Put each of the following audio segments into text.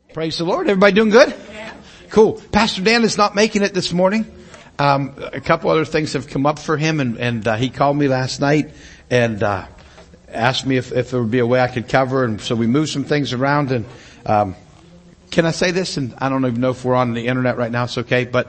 Praise the Lord. Everybody doing good? Yeah. Cool. Pastor Dan is not making it this morning. A couple other things have come up for him, and he called me last night and asked me if there would be a way I could cover, and so we moved some things around. And can I say this? And I don't even know if we're on the internet right now. It's okay, but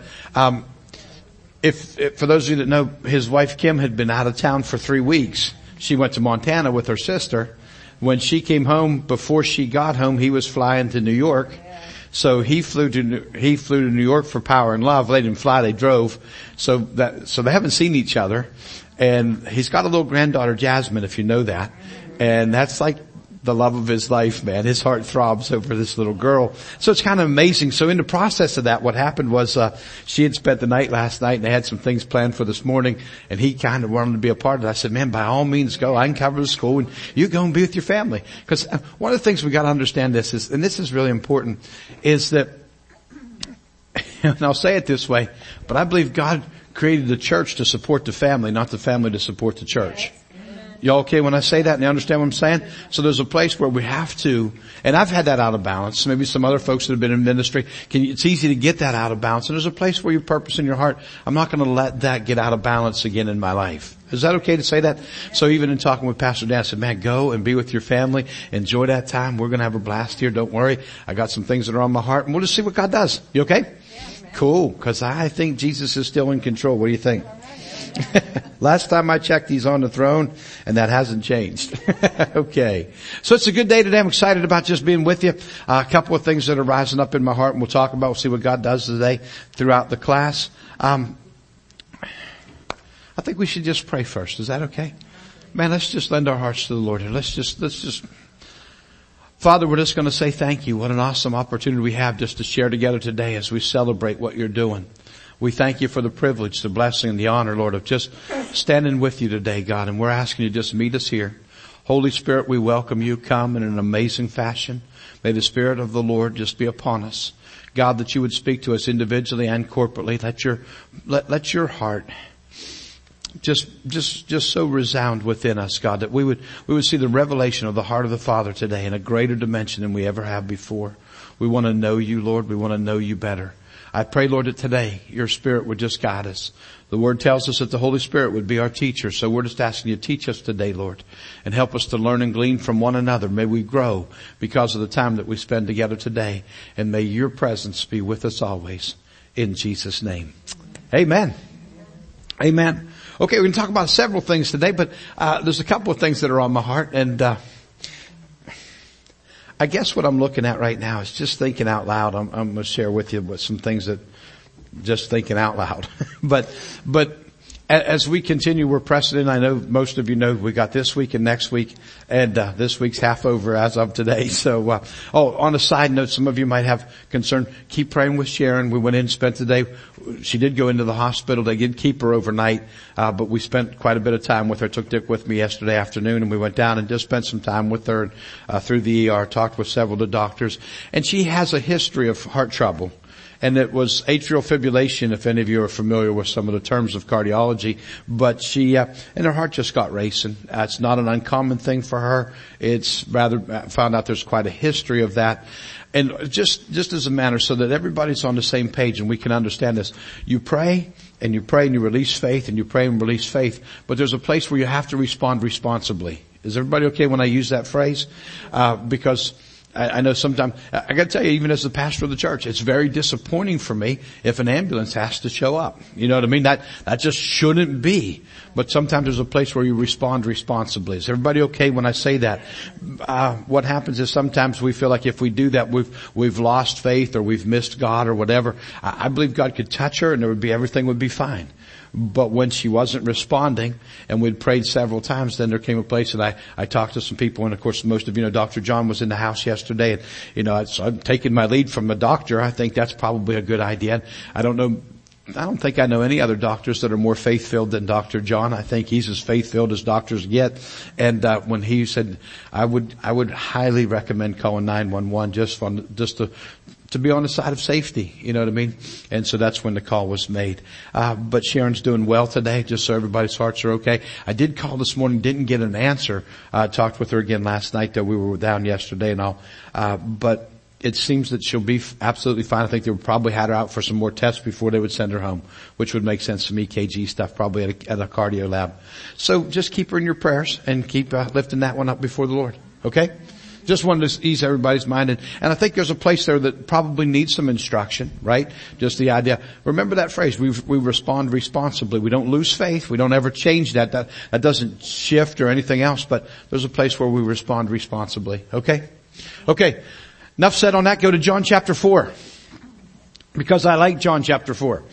if for those of you that know, his wife Kim had been out of town for 3 weeks. She went to Montana with her sister. When she came home, before she got home, he was flying to New York. So he flew to New York for Power and Love. They didn't fly, they drove. So they haven't seen each other. And he's got a little granddaughter, Jasmine, if you know that. And that's like the love of his life, man. His heart throbs over this little girl. So it's kind of amazing. So in the process of that, what happened was, she had spent the night last night and they had some things planned for this morning, and he kind of wanted to be a part of it. I said, man, by all means go. I can cover the school and you go and be with your family. Because one of the things we got to understand is, and this is really important, is that, and I'll say it this way, but I believe God created the church to support the family, not the family to support the church. Y'all okay when I say that and you understand what I'm saying? So there's a place where we have to, and I've had that out of balance. Maybe some other folks that have been in ministry, it's easy to get that out of balance. And there's a place where your purpose in your heart, I'm not going to let that get out of balance again in my life. Is that okay to say that? So even in talking with Pastor Dan, I said, man, go and be with your family. Enjoy that time. We're going to have a blast here. Don't worry. I got some things that are on my heart, and we'll just see what God does. You okay? Yeah, cool. Because I think Jesus is still in control. What do you think? Last time I checked, he's on the throne, and that hasn't changed. Okay. So it's a good day today. I'm excited about just being with you. A couple of things that are rising up in my heart, and we'll talk about, we'll see what God does today throughout the class. I think we should just pray first. Is that okay? Man, let's just lend our hearts to the Lord here. Let's just, Father, we're just going to say thank you. What an awesome opportunity we have just to share together today as we celebrate what you're doing. We thank you for the privilege, the blessing, and the honor, Lord, of just standing with you today, God. And we're asking you to just meet us here. Holy Spirit, we welcome you. Come in an amazing fashion. May the Spirit of the Lord just be upon us. God, that you would speak to us individually and corporately. Let your heart just so resound within us, God, that we would see the revelation of the heart of the Father today in a greater dimension than we ever have before. We want to know you, Lord. We want to know you better. I pray, Lord, that today your Spirit would just guide us. The Word tells us that the Holy Spirit would be our teacher. So we're just asking you to teach us today, Lord, and help us to learn and glean from one another. May we grow because of the time that we spend together today. And may your presence be with us always. In Jesus' name. Amen. Amen. Okay, we're going to talk about several things today, but there's a couple of things that are on my heart. And I guess what I'm looking at right now is just thinking out loud. I'm going to share with you some things that just thinking out loud. But as we continue, we're pressing in. I know most of you know we got this week and next week, and this week's half over as of today. So, on a side note, some of you might have concern. Keep praying with Sharon. We went in, spent the day. She did go into the hospital. They did keep her overnight, but we spent quite a bit of time with her. Took Dick with me yesterday afternoon, and we went down and just spent some time with her through the ER. Talked with several of the doctors, and she has a history of heart trouble. And it was atrial fibrillation, if any of you are familiar with some of the terms of cardiology. But she, and her heart just got racing. It's not an uncommon thing for her. It's rather, found out there's quite a history of that. And just as a manner so that everybody's on the same page and we can understand this. You pray and you release faith and you pray and release faith. But there's a place where you have to respond responsibly. Is everybody okay when I use that phrase? Because I know sometimes, I got to tell you, even as the pastor of the church, it's very disappointing for me if an ambulance has to show up. You know what I mean? That just shouldn't be. But sometimes there's a place where you respond responsibly. Is everybody okay when I say that? What happens is sometimes we feel like if we do that, we've lost faith or we've missed God or whatever. I believe God could touch her and everything would be fine. But when she wasn't responding, and we'd prayed several times, then there came a place that I talked to some people, and of course most of you know Dr. John was in the house yesterday, and you know, so I'm taking my lead from a doctor. I think that's probably a good idea. I don't think I know any other doctors that are more faith-filled than Dr. John. I think he's as faith-filled as doctors get. And when he said, I would highly recommend calling 911 just to be on the side of safety, you know what I mean? And so that's when the call was made. But Sharon's doing well today, just so everybody's hearts are okay. I did call this morning, didn't get an answer. Talked with her again last night, though we were down yesterday and all. But it seems that she'll be absolutely fine. I think they would probably had her out for some more tests before they would send her home, which would make sense to me. EKG stuff probably at a cardio lab. So just keep her in your prayers and keep lifting that one up before the Lord. Okay? Just wanted to ease everybody's mind. And I think there's a place there that probably needs some instruction, right? Just the idea. Remember that phrase. We respond responsibly. We don't lose faith. We don't ever change that. That doesn't shift or anything else, but there's a place where we respond responsibly. Okay? Okay. Enough said on that. Go to John chapter 4. Because I like John chapter 4.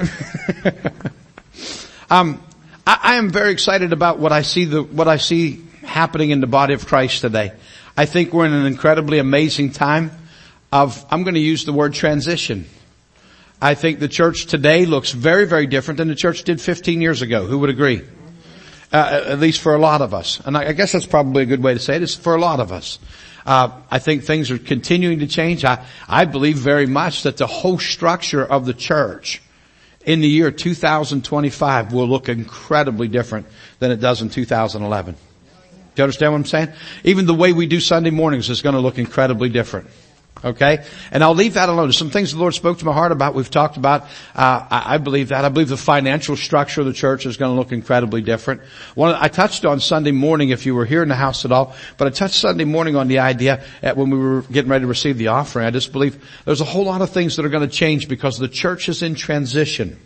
I am very excited about what I see happening in the body of Christ today. I think we're in an incredibly amazing time of, I'm going to use the word transition. I think the church today looks very, very different than the church did 15 years ago. Who would agree? At least for a lot of us. And I guess that's probably a good way to say it. It's for a lot of us. I think things are continuing to change. I believe very much that the whole structure of the church in the year 2025 will look incredibly different than it does in 2011. Do you understand what I'm saying? Even the way we do Sunday mornings is going to look incredibly different. Okay? And I'll leave that alone. There's some things the Lord spoke to my heart about. We've talked about, I believe that. I believe the financial structure of the church is going to look incredibly different. I touched on Sunday morning, if you were here in the house at all, but I touched Sunday morning on the idea when we were getting ready to receive the offering. I just believe there's a whole lot of things that are going to change because the church is in transition.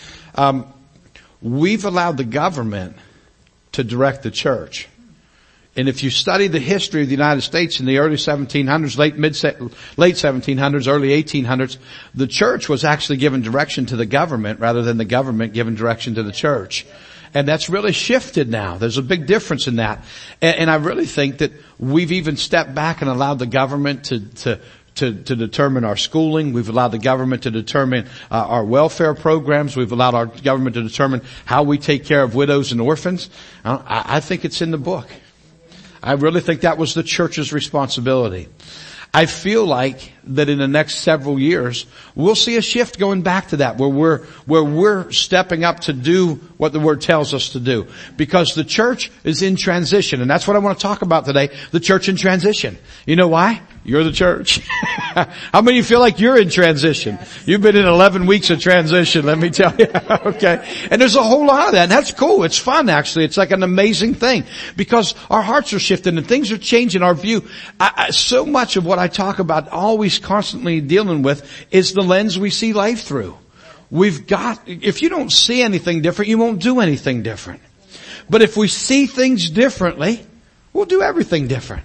We've allowed the government to direct the church. And if you study the history of the United States in the early 1700s, late 1700s, early 1800s, the church was actually given direction to the government rather than the government giving direction to the church. And that's really shifted now. There's a big difference in that. And I really think that we've even stepped back and allowed the government to determine our schooling. We've allowed the government to determine our welfare programs. We've allowed our government to determine how we take care of widows and orphans. I think it's in the book. I really think that was the church's responsibility. I feel like that in the next several years, we'll see a shift going back to that, where we're stepping up to do what the Word tells us to do. Because the church is in transition, and that's what I want to talk about today, the church in transition. You know why? You're the church. How many of you feel like you're in transition? You've been in 11 weeks of transition, let me tell you. Okay. And there's a whole lot of that, and that's cool. It's fun, actually. It's like an amazing thing. Because our hearts are shifting and things are changing our view. So much of what I talk about, always constantly dealing with, is the lens we see life through. If you don't see anything different, you won't do anything different. But if we see things differently, we'll do everything different.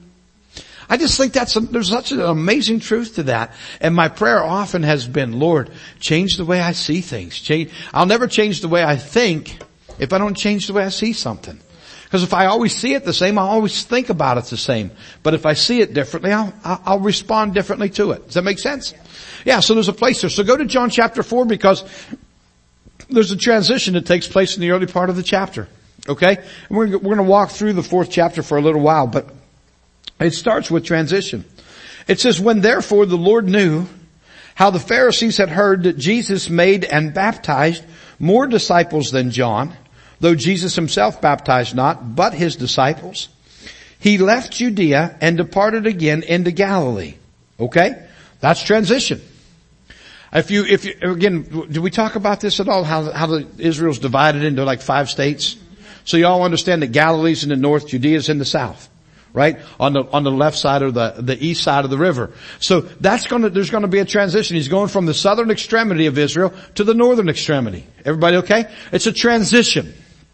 I just think there's such an amazing truth to that. And my prayer often has been, Lord, change the way I see things. I'll never change the way I think if I don't change the way I see something. Because if I always see it the same, I'll always think about it the same. But if I see it differently, I'll respond differently to it. Does that make sense? Yeah, so there's a place there. So go to John chapter 4 because there's a transition that takes place in the early part of the chapter. Okay? And we're going to walk through the 4th chapter for a little while, but it starts with transition. It says, when therefore the Lord knew how the Pharisees had heard that Jesus made and baptized more disciples than John, though Jesus himself baptized not, but his disciples, he left Judea and departed again into Galilee. Okay? That's transition. If you, again, did we talk about this at all? How Israel's divided into like 5 states? So you all understand that Galilee's in the north, Judea's in the south. Right? On the left side or the east side of the river. So there's gonna be a transition. He's going from the southern extremity of Israel to the northern extremity. Everybody okay? It's a transition.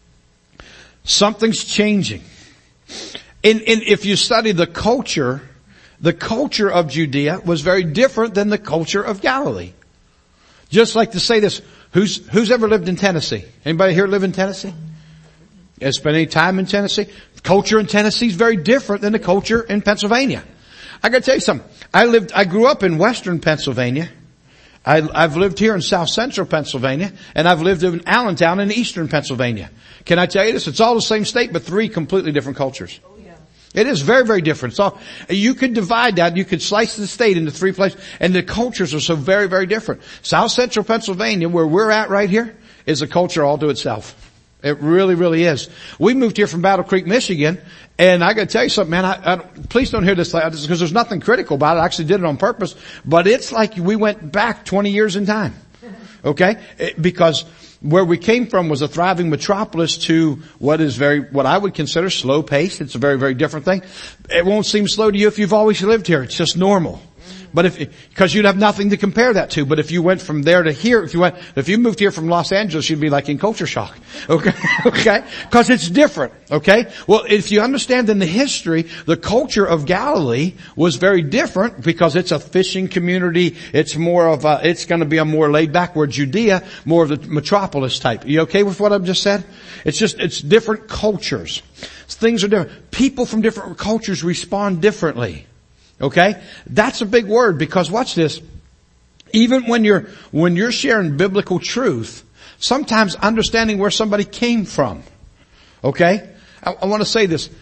Something's changing. If you study the culture of Judea was very different than the culture of Galilee. Just like to say this, who's ever lived in Tennessee? Anybody here live in Tennessee? Has spent any time in Tennessee? Culture in Tennessee is very different than the culture in Pennsylvania. I gotta tell you something. I grew up in western Pennsylvania. I've lived here in south central Pennsylvania, and I've lived in Allentown in eastern Pennsylvania. Can I tell you this? It's all the same state, but 3 completely different cultures. Oh, yeah. It is very, very different. So you could divide that, you could slice the state into 3 places, and the cultures are so very, very different. South central Pennsylvania, where we're at right here, is a culture all to itself. It really, really is. We moved here from Battle Creek, Michigan, and I got to tell you something, man. Please don't hear this because there's nothing critical about it. I actually did it on purpose, but it's like we went back 20 years in time. Okay, because where we came from was a thriving metropolis to what I would consider slow paced. It's a very, very different thing. It won't seem slow to you if you've always lived here. It's just normal. But because you'd have nothing to compare that to. But if you went from there to here, if you moved here from Los Angeles, you'd be like in culture shock. Okay? Okay? Because it's different. Okay? Well, if you understand in the history, the culture of Galilee was very different because it's a fishing community. It's it's going to be a more laid back, where Judea, more of the metropolis type. You okay with what I've just said? It's different cultures. Things are different. People from different cultures respond differently. Okay? That's a big word, because watch this. Even when you're sharing biblical truth, sometimes understanding where somebody came from. Okay? I want to say this.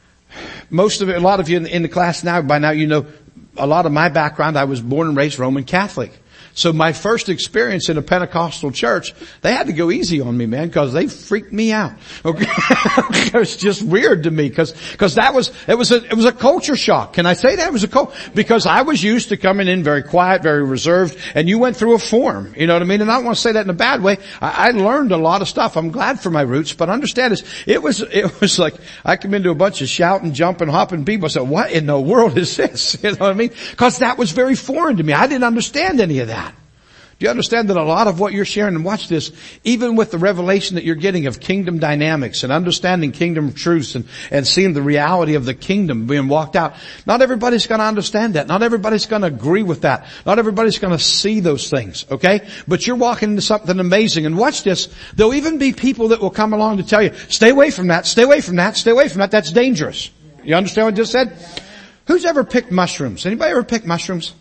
A lot of you in the class now, by now you know a lot of my background. I was born and raised Roman Catholic. So my first experience in a Pentecostal church, they had to go easy on me, man, because they freaked me out. Okay. It was just weird to me because it was a culture shock. Can I say that? It was because I was used to coming in very quiet, very reserved, and you went through a form. You know what I mean? And I don't want to say that in a bad way. I learned a lot of stuff. I'm glad for my roots, but understand this. It was like I come into a bunch of shouting, jumping, hopping people. I said, what in the world is this? You know what I mean? Because that was very foreign to me. I didn't understand any of that. Do you understand that a lot of what you're sharing, and watch this, even with the revelation that you're getting of kingdom dynamics and understanding kingdom truths and seeing the reality of the kingdom being walked out, not everybody's going to understand that. Not everybody's going to agree with that. Not everybody's going to see those things, okay? But you're walking into something amazing. And watch this, there'll even be people that will come along to tell you, stay away from that, stay away from that, stay away from that. That's dangerous. You understand what I just said? Who's ever picked mushrooms? Anybody ever picked mushrooms?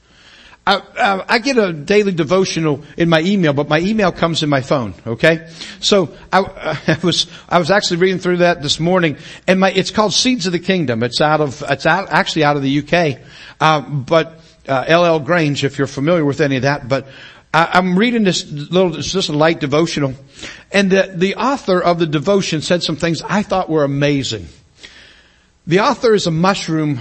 I get a daily devotional in my email, but my email comes in my phone, okay? So I was actually reading through that this morning, and it's called Seeds of the Kingdom. It's actually out of the UK. But L.L. Grange, if you're familiar with any of that, but I'm reading it's just a light devotional, and the author of the devotion said some things I thought were amazing. The author is a mushroom,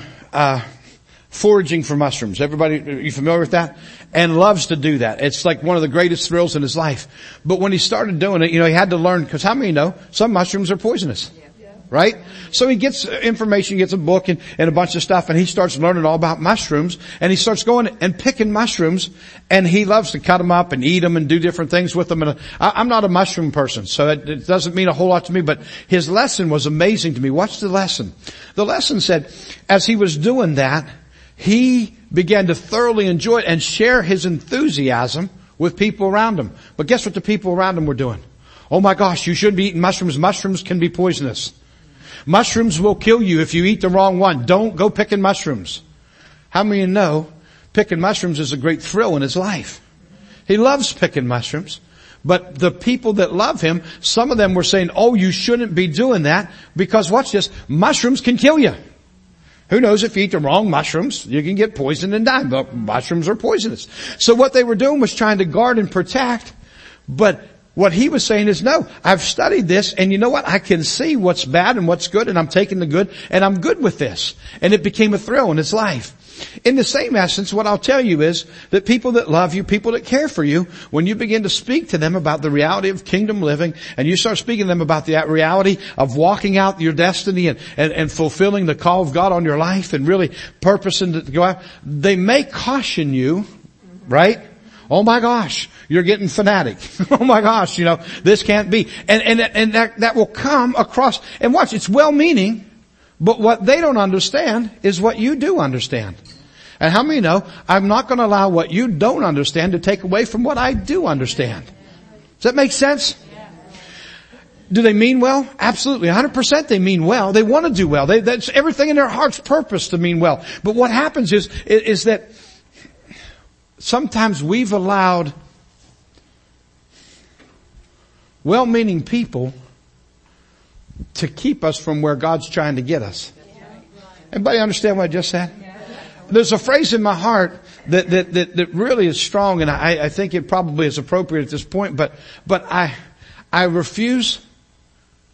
foraging for mushrooms. Everybody, are you familiar with that? And loves to do that. It's like one of the greatest thrills in his life. But when he started doing it, he had to learn, because how many know some mushrooms are poisonous? Right? So he gets information, gets a book and a bunch of stuff, and he starts learning all about mushrooms, and he starts going and picking mushrooms, and he loves to cut them up and eat them and do different things with them. And I'm not a mushroom person, so it doesn't mean a whole lot to me, but his lesson was amazing to me. Watch the lesson. The lesson said, as he was doing that, he began to thoroughly enjoy it and share his enthusiasm with people around him. But guess what the people around him were doing? Oh my gosh, you shouldn't be eating mushrooms. Mushrooms can be poisonous. Mushrooms will kill you if you eat the wrong one. Don't go picking mushrooms. How many of you know picking mushrooms is a great thrill in his life? He loves picking mushrooms. But the people that love him, some of them were saying, oh, you shouldn't be doing that because watch this, mushrooms can kill you. Who knows, if you eat the wrong mushrooms, you can get poisoned and die. But mushrooms are poisonous. So what they were doing was trying to guard and protect. But what he was saying is, no, I've studied this, and you know what? I can see what's bad and what's good, and I'm taking the good, and I'm good with this. And it became a thrill in his life. In the same essence, what I'll tell you is that people that love you, people that care for you, when you begin to speak to them about the reality of kingdom living, and you start speaking to them about the reality of walking out your destiny and fulfilling the call of God on your life and really purposing to go out, they may caution you, right? Oh my gosh, you're getting fanatic. Oh my gosh, this can't be. And that will come across, and watch, it's well-meaning, but what they don't understand is what you do understand. And how many know I'm not going to allow what you don't understand to take away from what I do understand? Does that make sense? Do they mean well? Absolutely. 100% they mean well. They want to do well. That's everything in their heart's purpose to mean well. But what happens is that sometimes we've allowed well-meaning people to keep us from where God's trying to get us. Anybody understand what I just said? There's a phrase in my heart that really is strong, and I think it probably is appropriate at this point, but I refuse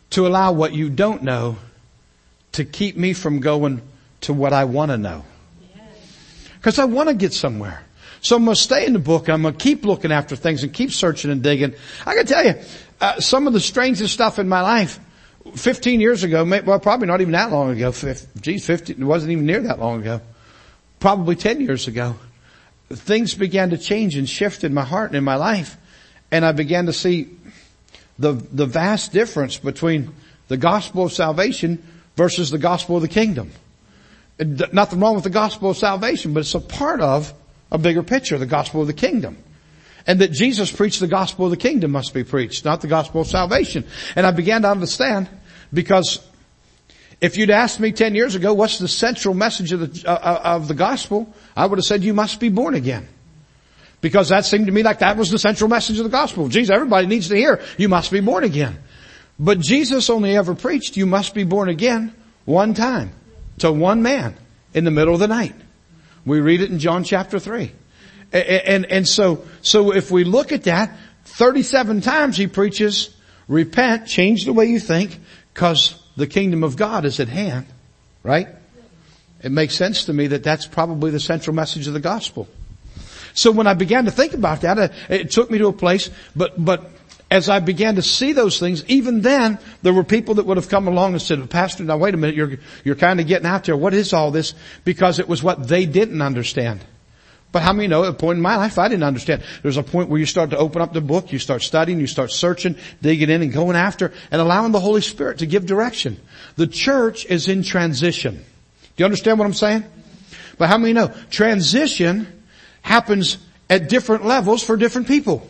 to allow what you don't know to keep me from going to what I want to know. Because I want to get somewhere. So I'm going to stay in the book. I'm going to keep looking after things and keep searching and digging. I can tell you, some of the strangest stuff in my life, 15 years ago, well, probably not even that long ago. 15, it wasn't even near that long ago. Probably 10 years ago. Things began to change and shift in my heart and in my life. And I began to see the vast difference between the gospel of salvation versus the gospel of the kingdom. Nothing wrong with the gospel of salvation, but it's a part of a bigger picture, the gospel of the kingdom. And that Jesus preached the gospel of the kingdom must be preached, not the gospel of salvation. And I began to understand, because if you'd asked me 10 years ago, what's the central message of the gospel? I would have said, you must be born again. Because that seemed to me like that was the central message of the gospel. Geez, everybody needs to hear, you must be born again. But Jesus only ever preached, you must be born again one time to one man in the middle of the night. We read it in John chapter 3. And so if we look at that, 37 times he preaches, repent, change the way you think, because the kingdom of God is at hand. Right? It makes sense to me that that's probably the central message of the gospel. So when I began to think about that, it took me to a place, but as I began to see those things, even then, there were people that would have come along and said, Pastor, now wait a minute, you're kind of getting out there. What is all this? Because it was what they didn't understand. But how many know at a point in my life I didn't understand? There's a point where you start to open up the book, you start studying, you start searching, digging in and going after and allowing the Holy Spirit to give direction. The church is in transition. Do you understand what I'm saying? But how many know? Transition happens at different levels for different people.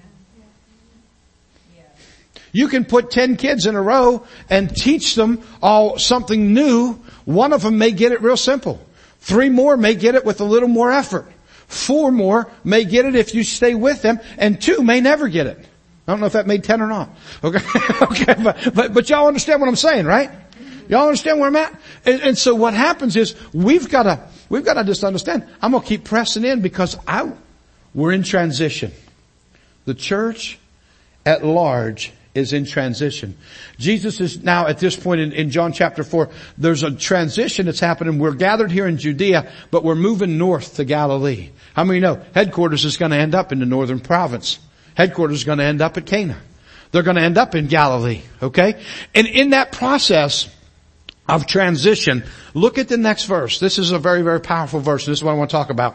You can put 10 kids in a row and teach them all something new. One of them may get it real simple. 3 more may get it with a little more effort. 4 more may get it if you stay with them, and 2 may never get it. I don't know if that made 10 or not. Okay. Okay. But y'all understand what I'm saying, right? Y'all understand where I'm at? And so what happens is we've got to just understand. I'm going to keep pressing in because we're in transition. The church at large is in transition. Jesus is now at this point in John chapter 4, there's a transition that's happening. We're gathered here in Judea, but we're moving north to Galilee. How many know headquarters is going to end up in the northern province? Headquarters is going to end up at Cana. They're going to end up in Galilee, okay? And in that process of transition, look at the next verse. This is a very, very powerful verse. This is what I want to talk about.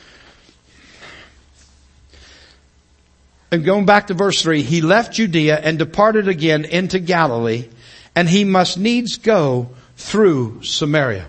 And going back to verse 3, he left Judea and departed again into Galilee, and he must needs go through Samaria.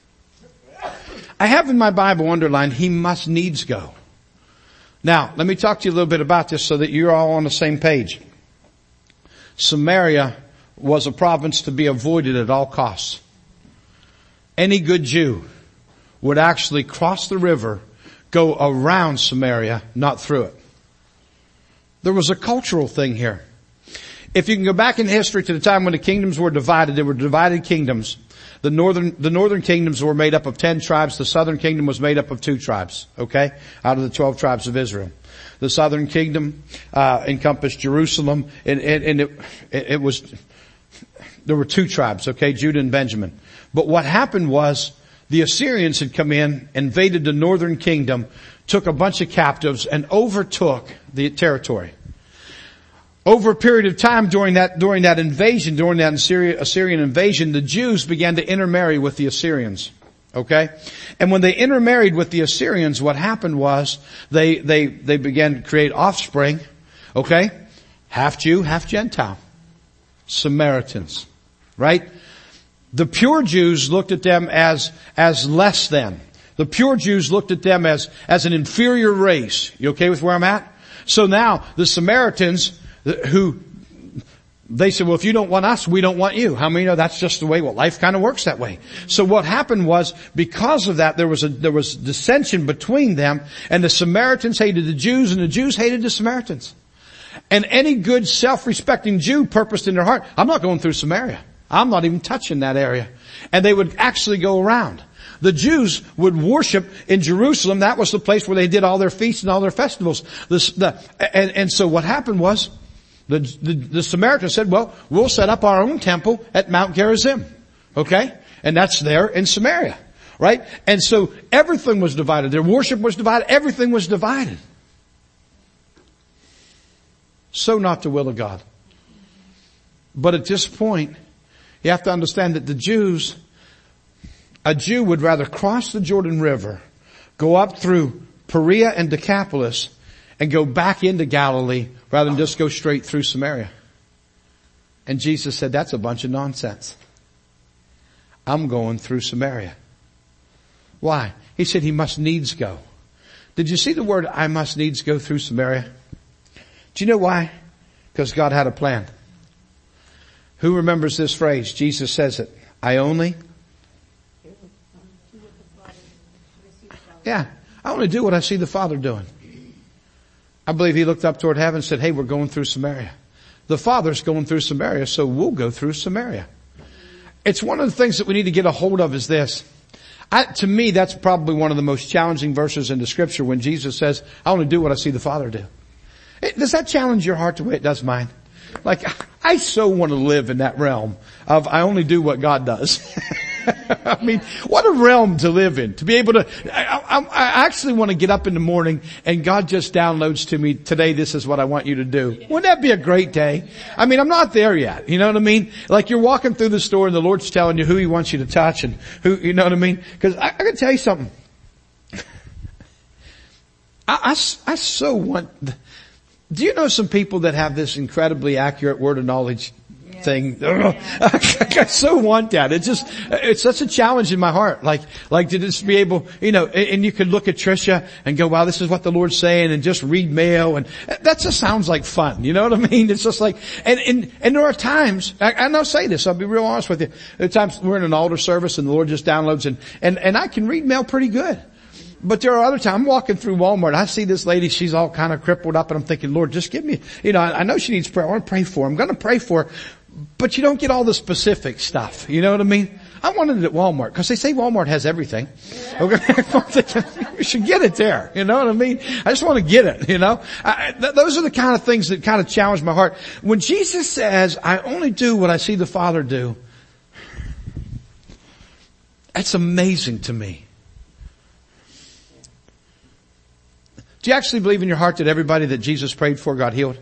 I have in my Bible underlined, he must needs go. Now, let me talk to you a little bit about this so that you're all on the same page. Samaria was a province to be avoided at all costs. Any good Jew would actually cross the river, go around Samaria, not through it. There was a cultural thing here. If you can go back in history to the time when the kingdoms were divided, there were divided kingdoms. The northern kingdoms were made up of 10 tribes. The southern kingdom was made up of 2 tribes, okay? Out of the 12 tribes of Israel. The southern kingdom, encompassed Jerusalem, and it was, there were 2 tribes, okay? Judah and Benjamin. But what happened was, the Assyrians had come in, invaded the northern kingdom, took a bunch of captives, and overtook the territory. Over a period of time during that invasion, during that Assyrian invasion, the Jews began to intermarry with the Assyrians. Okay? And when they intermarried with the Assyrians, what happened was they began to create offspring. Okay? Half Jew, half Gentile. Samaritans. Right? The pure Jews looked at them as less than. The pure Jews looked at them as an inferior race. You okay with where I'm at? So now the Samaritans, who they said, well, if you don't want us, we don't want you. How many know that's just the way, well, life kind of works that way. So what happened was, because of that, there was dissension between them, and the Samaritans hated the Jews, and the Jews hated the Samaritans. And any good self-respecting Jew purposed in their heart, I'm not going through Samaria. I'm not even touching that area. And they would actually go around. The Jews would worship in Jerusalem. That was the place where they did all their feasts and all their festivals. And so what happened was, The Samaritans said, well, we'll set up our own temple at Mount Gerizim. Okay? And that's there in Samaria. Right? And so everything was divided. Their worship was divided. Everything was divided. So not the will of God. But at this point, you have to understand that a Jew would rather cross the Jordan River, go up through Perea and Decapolis, and go back into Galilee rather than just go straight through Samaria. And Jesus said, that's a bunch of nonsense. I'm going through Samaria. Why? He said he must needs go. Did you see the word, I must needs go through Samaria? Do you know why? Because God had a plan. Who remembers this phrase? Jesus says it. I only do what I see the Father doing. I believe he looked up toward heaven and said, hey, we're going through Samaria. The Father's going through Samaria, so we'll go through Samaria. It's one of the things that we need to get a hold of is this. To me, that's probably one of the most challenging verses in the scripture when Jesus says, I only do what I see the Father do. Does that challenge your heart the way it does mine? Like, I so want to live in that realm of I only do what God does. I mean, what a realm to live in. To be able to, I actually want to get up in the morning and God just downloads to me, today this is what I want you to do. Wouldn't that be a great day? I mean, I'm not there yet. You know what I mean? Like you're walking through the store and the Lord's telling you who He wants you to touch and who, you know what I mean? Cause I gotta tell you something. I so want, do you know some people that have this incredibly accurate word of knowledge thing? I so want that. It's such a challenge in my heart. Like to just be able, you know, and you could look at Tricia and go, wow, this is what the Lord's saying, and just read mail, and that just sounds like fun. You know what I mean? It's just like, and there are times, and I'll say this, I'll be real honest with you. There are times we're in an altar service and the Lord just downloads and I can read mail pretty good. But there are other times, I'm walking through Walmart, I see this lady, she's all kind of crippled up, and I'm thinking, Lord, just give me, you know, I know she needs prayer, I want to pray for her, I'm going to pray for her, but you don't get all the specific stuff, you know what I mean? I wanted it at Walmart, because they say Walmart has everything. Okay, we should get it there, you know what I mean? I just want to get it, you know? Those are the kind of things that kind of challenge my heart. When Jesus says, I only do what I see the Father do, that's amazing to me. Do you actually believe in your heart that everybody that Jesus prayed for got healed?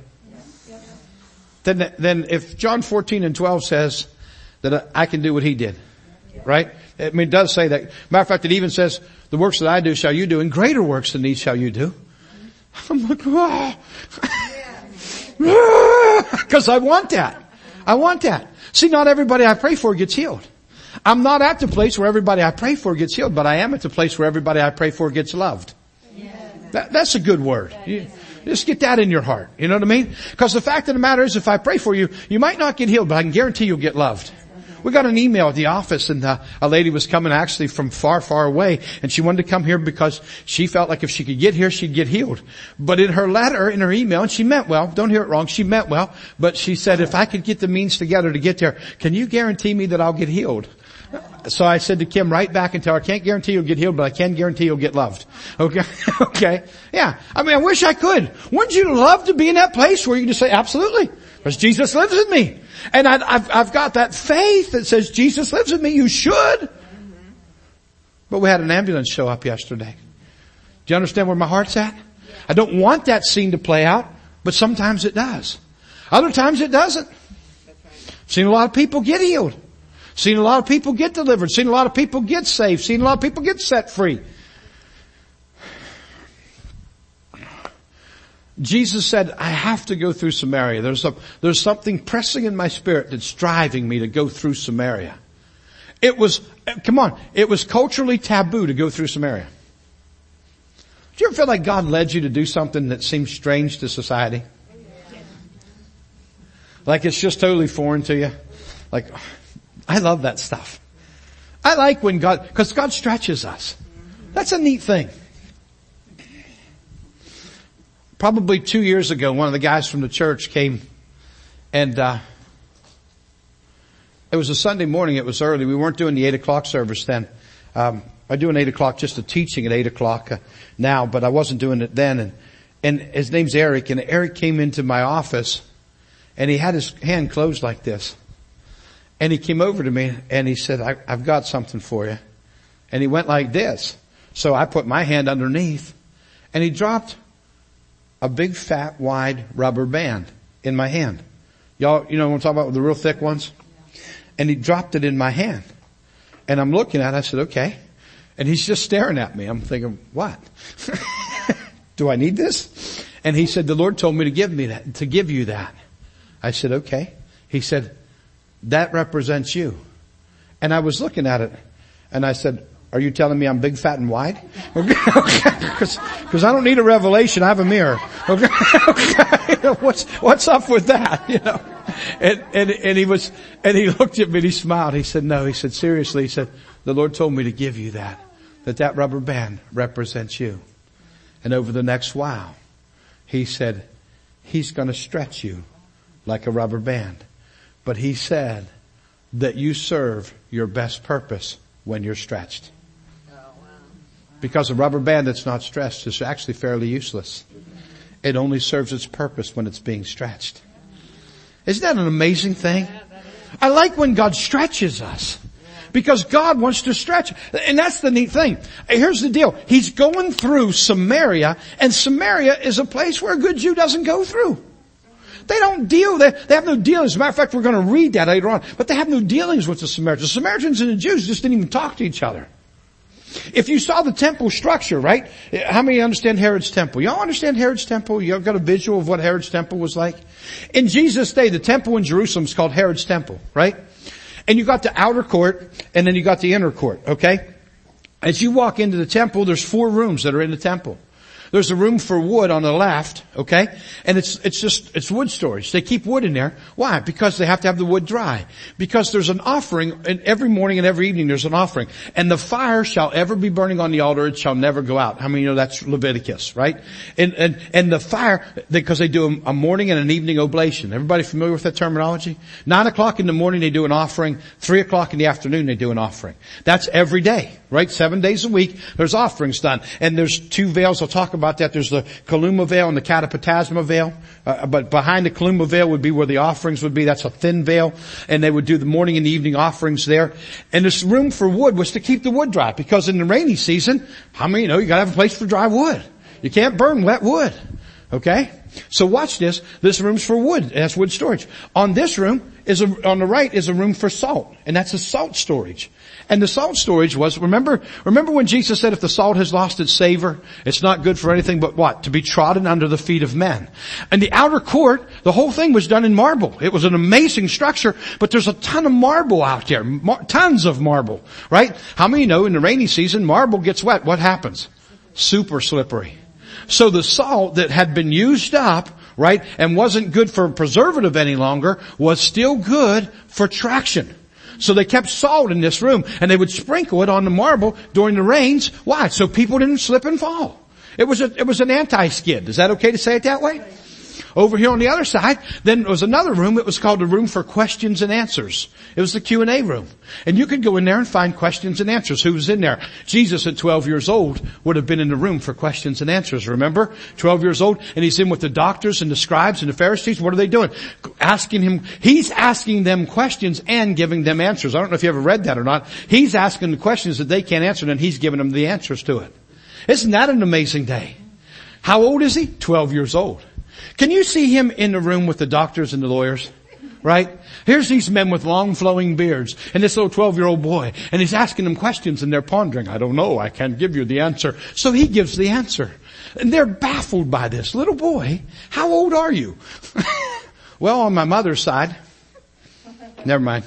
Then if John 14:12 says that I can do what He did, right? I mean, it does say that. Matter of fact, it even says, the works that I do shall you do, and greater works than these shall you do. I'm like, because I want that. I want that. See, not everybody I pray for gets healed. I'm not at the place where everybody I pray for gets healed, but I am at the place where everybody I pray for gets loved. That's a good word. You just get that in your heart. You know what I mean? Because the fact of the matter is, if I pray for you, you might not get healed, but I can guarantee you'll get loved. We got an email at the office, and a lady was coming actually from far, far away, and she wanted to come here because she felt like if she could get here, she'd get healed. But in her letter, in her email, and she meant well, don't hear it wrong, she meant well, but she said, if I could get the means together to get there, can you guarantee me that I'll get healed? So I said to Kim, write back and tell her, I can't guarantee you'll get healed, but I can guarantee you'll get loved. Okay? Okay? Yeah. I mean, I wish I could. Wouldn't you love to be in that place where you can just say, absolutely, because Jesus lives in me. And I've got that faith that says Jesus lives in me. You should. But we had an ambulance show up yesterday. Do you understand where my heart's at? I don't want that scene to play out, but sometimes it does. Other times it doesn't. Seen a lot of people get healed. Seen a lot of people get delivered. Seen a lot of people get saved. Seen a lot of people get set free. Jesus said, I have to go through Samaria. There's something pressing in my spirit that's driving me to go through Samaria. It was culturally taboo to go through Samaria. Do you ever feel like God led you to do something that seems strange to society? Like it's just totally foreign to you? Like, I love that stuff. I like when because God stretches us. That's a neat thing. Probably 2 years ago, one of the guys from the church came and, it was a Sunday morning. It was early. We weren't doing the 8 o'clock service then. I do an 8 o'clock, just a teaching at 8 o'clock now, but I wasn't doing it then. And his name's Eric, and Eric came into my office And he had his hand closed like this. And he came over to me and he said, I've got something for you. And he went like this. So I put my hand underneath and he dropped a big fat wide rubber band in my hand. Y'all, you know what I'm talking about with the real thick ones? And he dropped it in my hand. And I'm looking at it. I said, okay. And he's just staring at me. I'm thinking, what? Do I need this? And he said, the Lord told me to give you that. I said, okay. He said, that represents you. And I was looking at it and I said, are you telling me I'm big, fat, and wide? Okay. Cause I don't need a revelation. I have a mirror. Okay. Okay. What's up with that? You know? And he looked at me and he smiled. He said, no, he said, seriously, he said, the Lord told me to give you that rubber band represents you. And over the next while, he said, he's going to stretch you like a rubber band. But he said that you serve your best purpose when you're stretched. Because a rubber band that's not stretched is actually fairly useless. It only serves its purpose when it's being stretched. Isn't that an amazing thing? I like when God stretches us. Because God wants to stretch. And that's the neat thing. Here's the deal. He's going through Samaria, and Samaria is a place where a good Jew doesn't go through. They don't deal, they have no dealings. As a matter of fact, we're going to read that later on. But they have no dealings with the Samaritans. The Samaritans and the Jews just didn't even talk to each other. If you saw the temple structure, right? How many understand Herod's temple? Y'all understand Herod's temple? Y'all got a visual of what Herod's temple was like? In Jesus' day, the temple in Jerusalem is called Herod's temple, right? And you got the outer court, and then you got the inner court, okay? As you walk into the temple, there's 4 rooms that are in the temple. There's a room for wood on the left, okay? And it's wood storage. They keep wood in there. Why? Because they have to have the wood dry. Because there's an offering, and every morning and every evening there's an offering. And the fire shall ever be burning on the altar, it shall never go out. How many know that's Leviticus, right? And the fire, because they do a morning and an evening oblation. Everybody familiar with that terminology? 9 o'clock in the morning they do an offering. 3 o'clock in the afternoon they do an offering. That's every day, right? 7 days a week there's offerings done. And there's 2 veils I'll talk about that. There's the Kaluma veil and the Catapetasma veil. But behind the Kaluma veil would be where the offerings would be. That's a thin veil. And they would do the morning and evening offerings there. And this room for wood was to keep the wood dry. Because in the rainy season, how many know you gotta have a place for dry wood? You can't burn wet wood. Okay? So watch this. This room's for wood. That's wood storage. On this room on the right is a room for salt. And that's a salt storage. And the salt storage was, remember when Jesus said if the salt has lost its savor, it's not good for anything but what? To be trodden under the feet of men. And the outer court, the whole thing was done in marble. It was an amazing structure, but there's a ton of marble out there. Tons of marble, right? How many know in the rainy season, marble gets wet? What happens? Super slippery. So the salt that had been used up, right, and wasn't good for preservative any longer, was still good for traction. So they kept salt in this room, and they would sprinkle it on the marble during the rains. Why? So people didn't slip and fall. It was an anti-skid. Is that okay to say it that way? Over here on the other side, then there was another room. It was called the room for questions and answers. It was the Q&A room. And you could go in there and find questions and answers. Who was in there? Jesus at 12 years old would have been in the room for questions and answers. Remember? 12 years old. And he's in with the doctors and the scribes and the Pharisees. What are they doing? He's asking them questions and giving them answers. I don't know if you ever read that or not. He's asking the questions that they can't answer, and he's giving them the answers to it. Isn't that an amazing day? How old is he? 12 years old. Can you see him in the room with the doctors and the lawyers? Right? Here's these men with long flowing beards and this little 12-year-old boy, and he's asking them questions and they're pondering, I don't know, I can't give you the answer. So he gives the answer. And they're baffled by this. Little boy, how old are you? Well, on my mother's side. Never mind.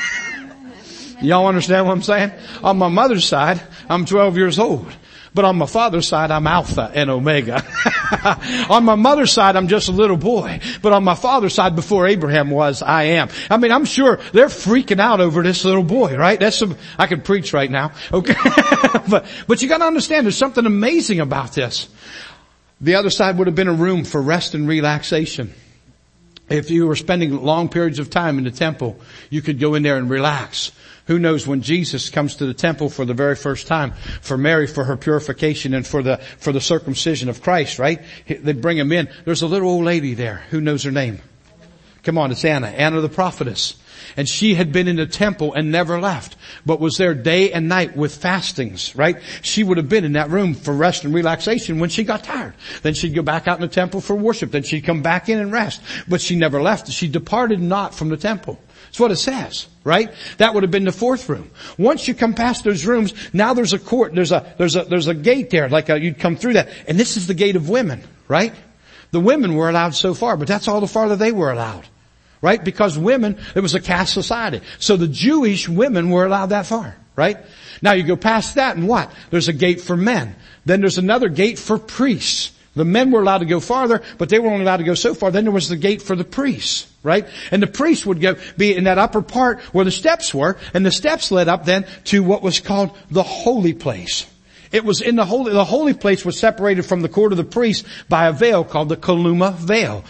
Y'all understand what I'm saying? On my mother's side, I'm 12 years old. But on my father's side, I'm Alpha and Omega. On my mother's side, I'm just a little boy. But on my father's side, before Abraham was, I am. I mean, I'm sure they're freaking out over this little boy, right? I could preach right now. Okay. But you gotta understand, there's something amazing about this. The other side would have been a room for rest and relaxation. If you were spending long periods of time in the temple, you could go in there and relax. Who knows, when Jesus comes to the temple for the very first time, for Mary for her purification and for the circumcision of Christ, right? They bring him in. There's a little old lady there. Who knows her name? Come on, it's Anna. Anna the prophetess. And she had been in the temple and never left, but was there day and night with fastings, right? She would have been in that room for rest and relaxation when she got tired. Then she'd go back out in the temple for worship. Then she'd come back in and rest. But she never left. She departed not from the temple. That's what it says, right? That would have been the fourth room. Once you come past those rooms, now there's a court. There's a gate there, you'd come through that. And this is the gate of women, right? The women were allowed so far, but that's all the farther they were allowed. Right? Because women, it was a caste society. So the Jewish women were allowed that far. Right? Now you go past that and what? There's a gate for men. Then there's another gate for priests. The men were allowed to go farther, but they were only allowed to go so far. Then there was the gate for the priests. Right? And the priests would be in that upper part where the steps were, and the steps led up then to what was called the holy place. It was in the holy place was separated from the court of the priests by a veil called the Kaluma veil.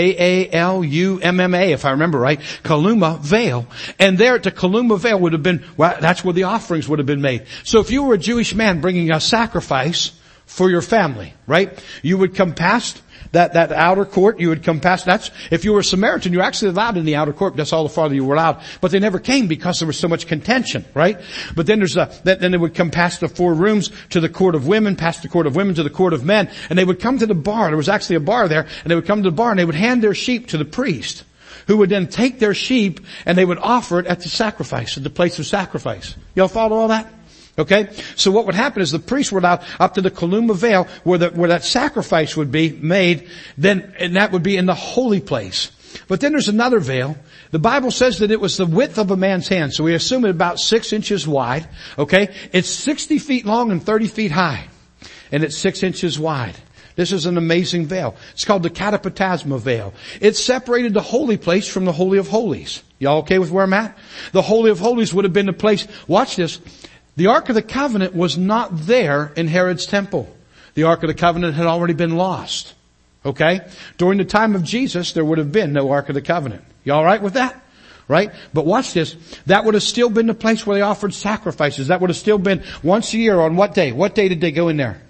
Kalumma, if I remember right. Kaluma veil. And there at the Kaluma veil would have been, well, that's where the offerings would have been made. So if you were a Jewish man bringing a sacrifice for your family, right? You would come past that outer court, you would come past, if you were a Samaritan, you were actually allowed in the outer court, that's all the farther you were allowed. But they never came because there was so much contention, right? But then then they would come past the four rooms to the court of women, past the court of women to the court of men, and they would come to the bar, there was actually a bar there, and they would come to the bar and they would hand their sheep to the priest, who would then take their sheep and they would offer it at the sacrifice, at the place of sacrifice. Y'all follow all that? Okay? So what would happen is the priests were allowed up to the Kaluma veil where that sacrifice would be made, and that would be in the holy place. But then there's another veil. The Bible says that it was the width of a man's hand. So we assume it about 6 inches wide. Okay? It's 60 feet long and 30 feet high. And it's 6 inches wide. This is an amazing veil. It's called the Katapatasma veil. It separated the holy place from the Holy of Holies. Y'all okay with where I'm at? The Holy of Holies would have been the place, watch this, the Ark of the Covenant was not there in Herod's temple. The Ark of the Covenant had already been lost. Okay? During the time of Jesus, there would have been no Ark of the Covenant. You all right with that? Right? But watch this. That would have still been the place where they offered sacrifices. That would have still been once a year on what day? What day did they go in there?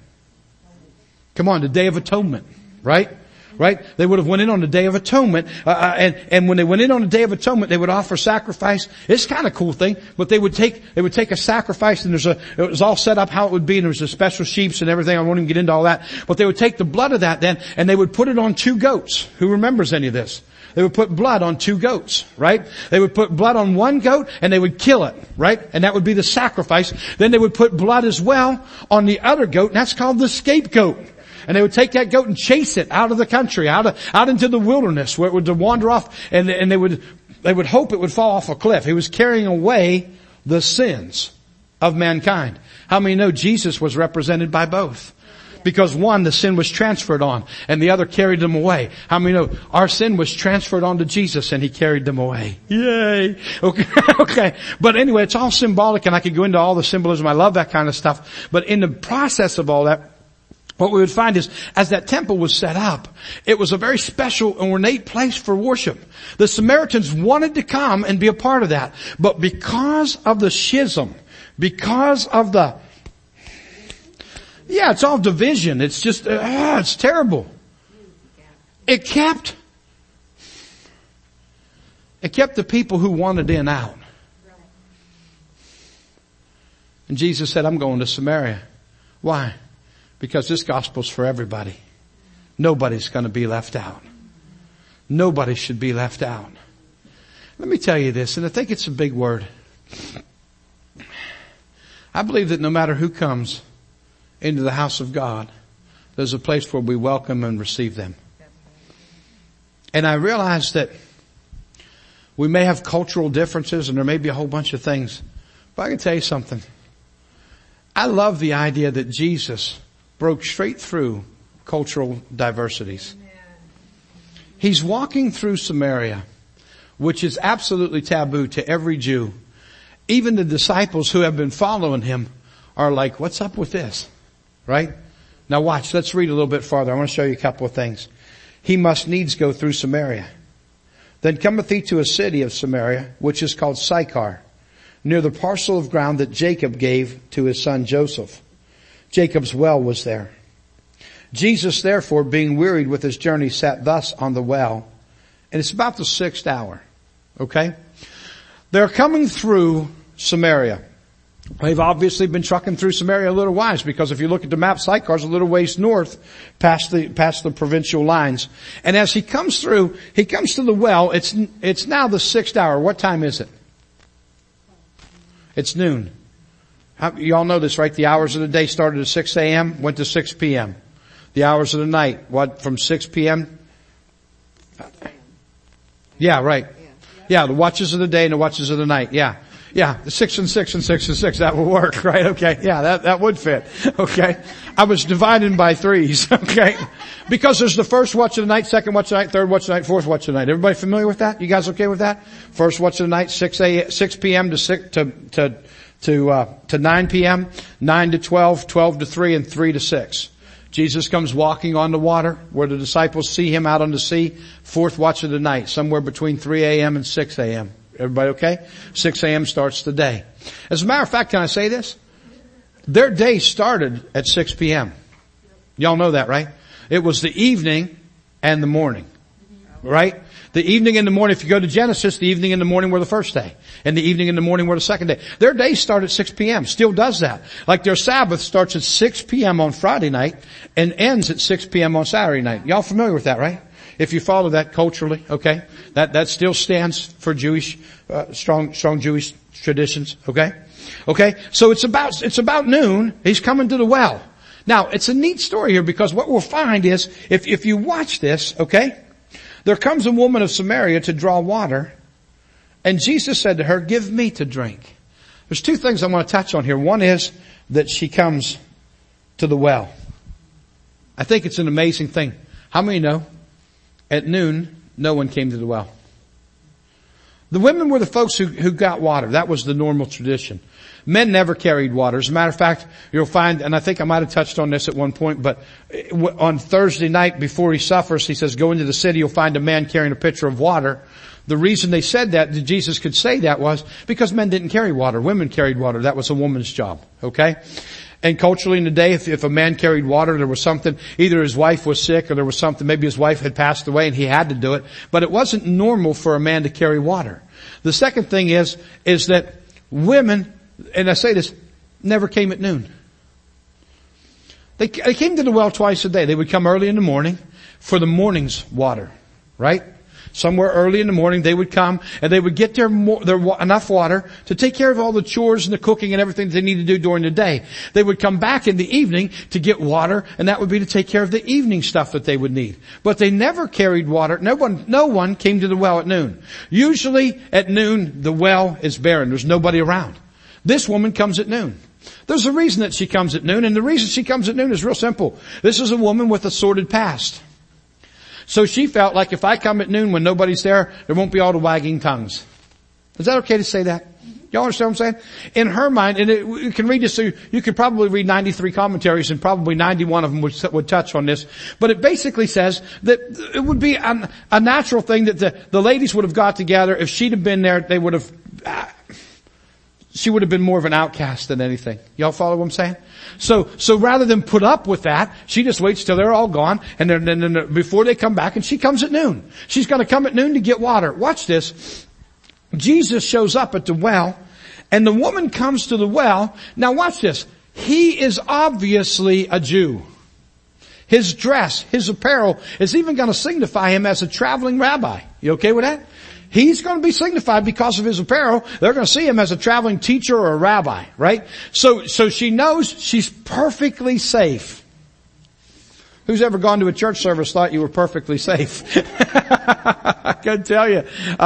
Come on, the Day of Atonement. Right? Right? They would have went in on the Day of Atonement, and when they went in on the Day of Atonement, they would offer sacrifice. It's kind of a cool thing, but they would take a sacrifice, and it was all set up how it would be, and there was a special sheeps and everything. I won't even get into all that. But they would take the blood of that then, and they would put it on 2 goats. Who remembers any of this? They would put blood on 2 goats, right? They would put blood on 1 goat and they would kill it, right? And that would be the sacrifice. Then they would put blood as well on the other goat, and that's called the scapegoat. And they would take that goat and chase it out of the country, out into the wilderness where it would wander off, and they would hope it would fall off a cliff. He was carrying away the sins of mankind. How many know Jesus was represented by both? Because one, the sin was transferred on, and the other carried them away. How many know our sin was transferred on to Jesus and He carried them away? Yay! Okay, okay. But anyway, it's all symbolic, and I could go into all the symbolism. I love that kind of stuff. But in the process of all that, what we would find is, as that temple was set up, it was a very special and ornate place for worship. The Samaritans wanted to come and be a part of that. But because of the schism, because of it's all division. It's just, it's terrible. It kept the people who wanted in out. And Jesus said, I'm going to Samaria. Why? Because this gospel's for everybody. Nobody's going to be left out. Nobody should be left out. Let me tell you this, and I think it's a big word. I believe that no matter who comes into the house of God, there's a place where we welcome and receive them. And I realize that we may have cultural differences and there may be a whole bunch of things. But I can tell you something. I love the idea that Jesus broke straight through cultural diversities. He's walking through Samaria, which is absolutely taboo to every Jew. Even the disciples who have been following Him are like, what's up with this? Right? Now watch, let's read a little bit farther. I want to show you a couple of things. He must needs go through Samaria. Then cometh he to a city of Samaria, which is called Sychar, near the parcel of ground that Jacob gave to his son Joseph. Jacob's well was there. Jesus therefore, being wearied with his journey, sat thus on the well. And it's about the 6th hour. Okay? They're coming through Samaria. They've obviously been trucking through Samaria a little while, because if you look at the map, Sychar's a little ways north past the provincial lines. And as he comes through, he comes to the well. It's now the 6th hour. What time is it? It's noon. You all know this, right? The hours of the day started at 6 a.m., went to 6 p.m. The hours of the night, what, from 6 p.m.? Yeah, right. Yeah, the watches of the day and the watches of the night. Yeah. Yeah, the 6 and 6 and 6 and 6, that will work, right? Okay, yeah, that would fit. Okay. I was dividing by threes, okay? Because there's the first watch of the night, second watch of the night, third watch of the night, fourth watch of the night. Everybody familiar with that? You guys okay with that? First watch of the night, 6 p.m. to 9 p.m., 9 to 12, 12 to 3, and 3 to 6. Jesus comes walking on the water where the disciples see him out on the sea, fourth watch of the night, somewhere between 3 a.m. and 6 a.m. Everybody okay? 6 a.m. starts the day. As a matter of fact, can I say this? Their day started at 6 p.m. Y'all know that, right? It was the evening and the morning. Right? The evening and the morning, if you go to Genesis, the evening and the morning were the first day. And the evening and the morning were the second day. Their day started at 6 p.m. Still does that. Like their Sabbath starts at 6 p.m. on Friday night and ends at 6 p.m. on Saturday night. Y'all familiar with that, right? If you follow that culturally, okay? That still stands for Jewish, strong Jewish traditions, okay? Okay? So it's about noon. He's coming to the well. Now, it's a neat story here, because what we'll find is, if you watch this, okay? There comes a woman of Samaria to draw water, and Jesus said to her, "Give me to drink." There's two things I want to touch on here. One is that she comes to the well. I think it's an amazing thing. How many know? At noon, no one came to the well. The women were the folks who got water. That was the normal tradition. Men never carried water. As a matter of fact, you'll find, and I think I might have touched on this at one point, but on Thursday night before he suffers, he says, "Go into the city, you'll find a man carrying a pitcher of water." The reason they said that Jesus could say that was because men didn't carry water. Women carried water. That was a woman's job. Okay? And culturally in the day, if a man carried water, there was something, either his wife was sick or there was something, maybe his wife had passed away and he had to do it. But it wasn't normal for a man to carry water. The second thing is that women, and I say this, never came at noon. They came to the well twice a day. They would come early in the morning for the morning's water, right? Somewhere early in the morning, they would come and they would get their enough water to take care of all the chores and the cooking and everything that they need to do during the day. They would come back in the evening to get water, and that would be to take care of the evening stuff that they would need. But they never carried water. No one came to the well at noon. Usually at noon, the well is barren. There's nobody around. This woman comes at noon. There's a reason that she comes at noon, and the reason she comes at noon is real simple. This is a woman with a sordid past. So she felt like if I come at noon when nobody's there won't be all the wagging tongues. Is that okay to say that? Y'all understand what I'm saying? In her mind, and you can read this, so you could probably read 93 commentaries and probably 91 of them would touch on this. But it basically says that it would be a natural thing that the ladies would have got together. If she'd have been there, she would have been more of an outcast than anything. Y'all follow what I'm saying? So rather than put up with that, she just waits till they're all gone, and then before they come back, and she comes at noon. She's gonna come at noon to get water. Watch this. Jesus shows up at the well, and the woman comes to the well. Now watch this. He is obviously a Jew. His dress, his apparel is even gonna signify him as a traveling rabbi. You okay with that? He's going to be signified because of his apparel. They're going to see him as a traveling teacher or a rabbi, right? So she knows she's perfectly safe. Who's ever gone to a church service thought you were perfectly safe? I can tell you.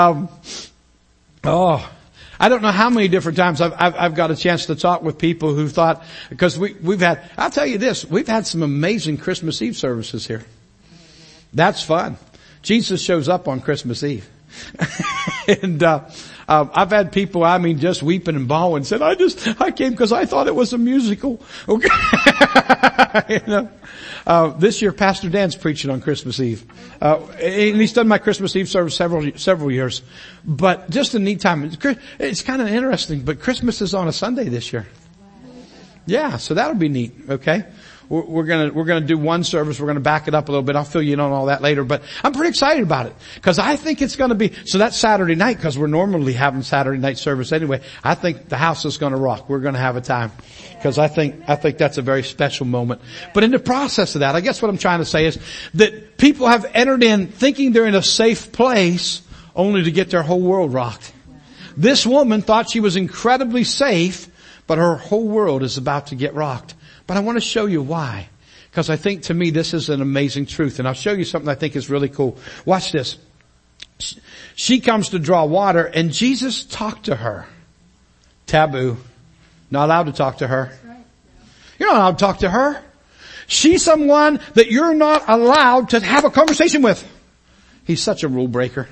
I don't know how many different times I've got a chance to talk with people who thought, because I'll tell you this, we've had some amazing Christmas Eve services here. That's fun. Jesus shows up on Christmas Eve. And I've had people, just weeping and bawling, said, I came because I thought it was a musical. Okay. This year Pastor Dan's preaching on Christmas Eve. And he's done my Christmas Eve service several years. But just a neat time. It's kind of interesting, but Christmas is on a Sunday this year. Yeah, so that'll be neat, okay? we're gonna do one service. We're gonna back it up a little bit. I'll fill you in on all that later, but I'm pretty excited about it because I think it's gonna be, so that's Saturday night because we're normally having Saturday night service anyway. I think the house is gonna rock. We're gonna have a time because I think that's a very special moment. But in the process of that, I guess what I'm trying to say is that people have entered in thinking they're in a safe place only to get their whole world rocked. This woman thought she was incredibly safe, but her whole world is about to get rocked. But I want to show you why. Because I think to me this is an amazing truth. And I'll show you something I think is really cool. Watch this. She comes to draw water and Jesus talked to her. Taboo. Not allowed to talk to her. You're not allowed to talk to her. She's someone that you're not allowed to have a conversation with. He's such a rule breaker.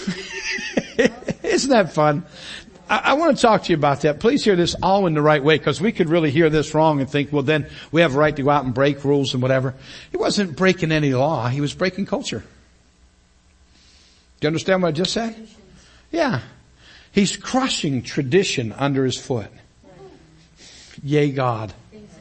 Isn't that fun? I want to talk to you about that. Please hear this all in the right way because we could really hear this wrong and think, well, then we have a right to go out and break rules and whatever. He wasn't breaking any law. He was breaking culture. Do you understand what I just said? Yeah. He's crushing tradition under his foot. Yay, God.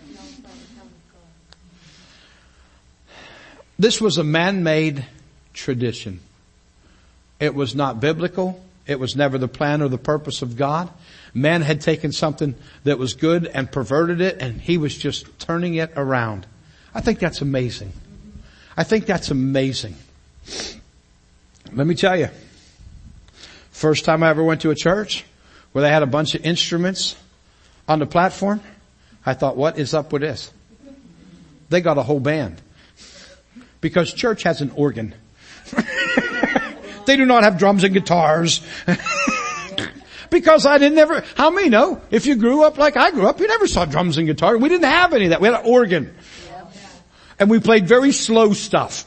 This was a man-made tradition. It was not biblical. It was never the plan or the purpose of God. Man had taken something that was good and perverted it, and he was just turning it around. I think that's amazing. I think that's amazing. Let me tell you, first time I ever went to a church where they had a bunch of instruments on the platform, I thought, what is up with this? They got a whole band. Because church has an organ. They do not have drums and guitars. Because how many know? If you grew up like I grew up, you never saw drums and guitars. We didn't have any of that. We had an organ. And we played very slow stuff.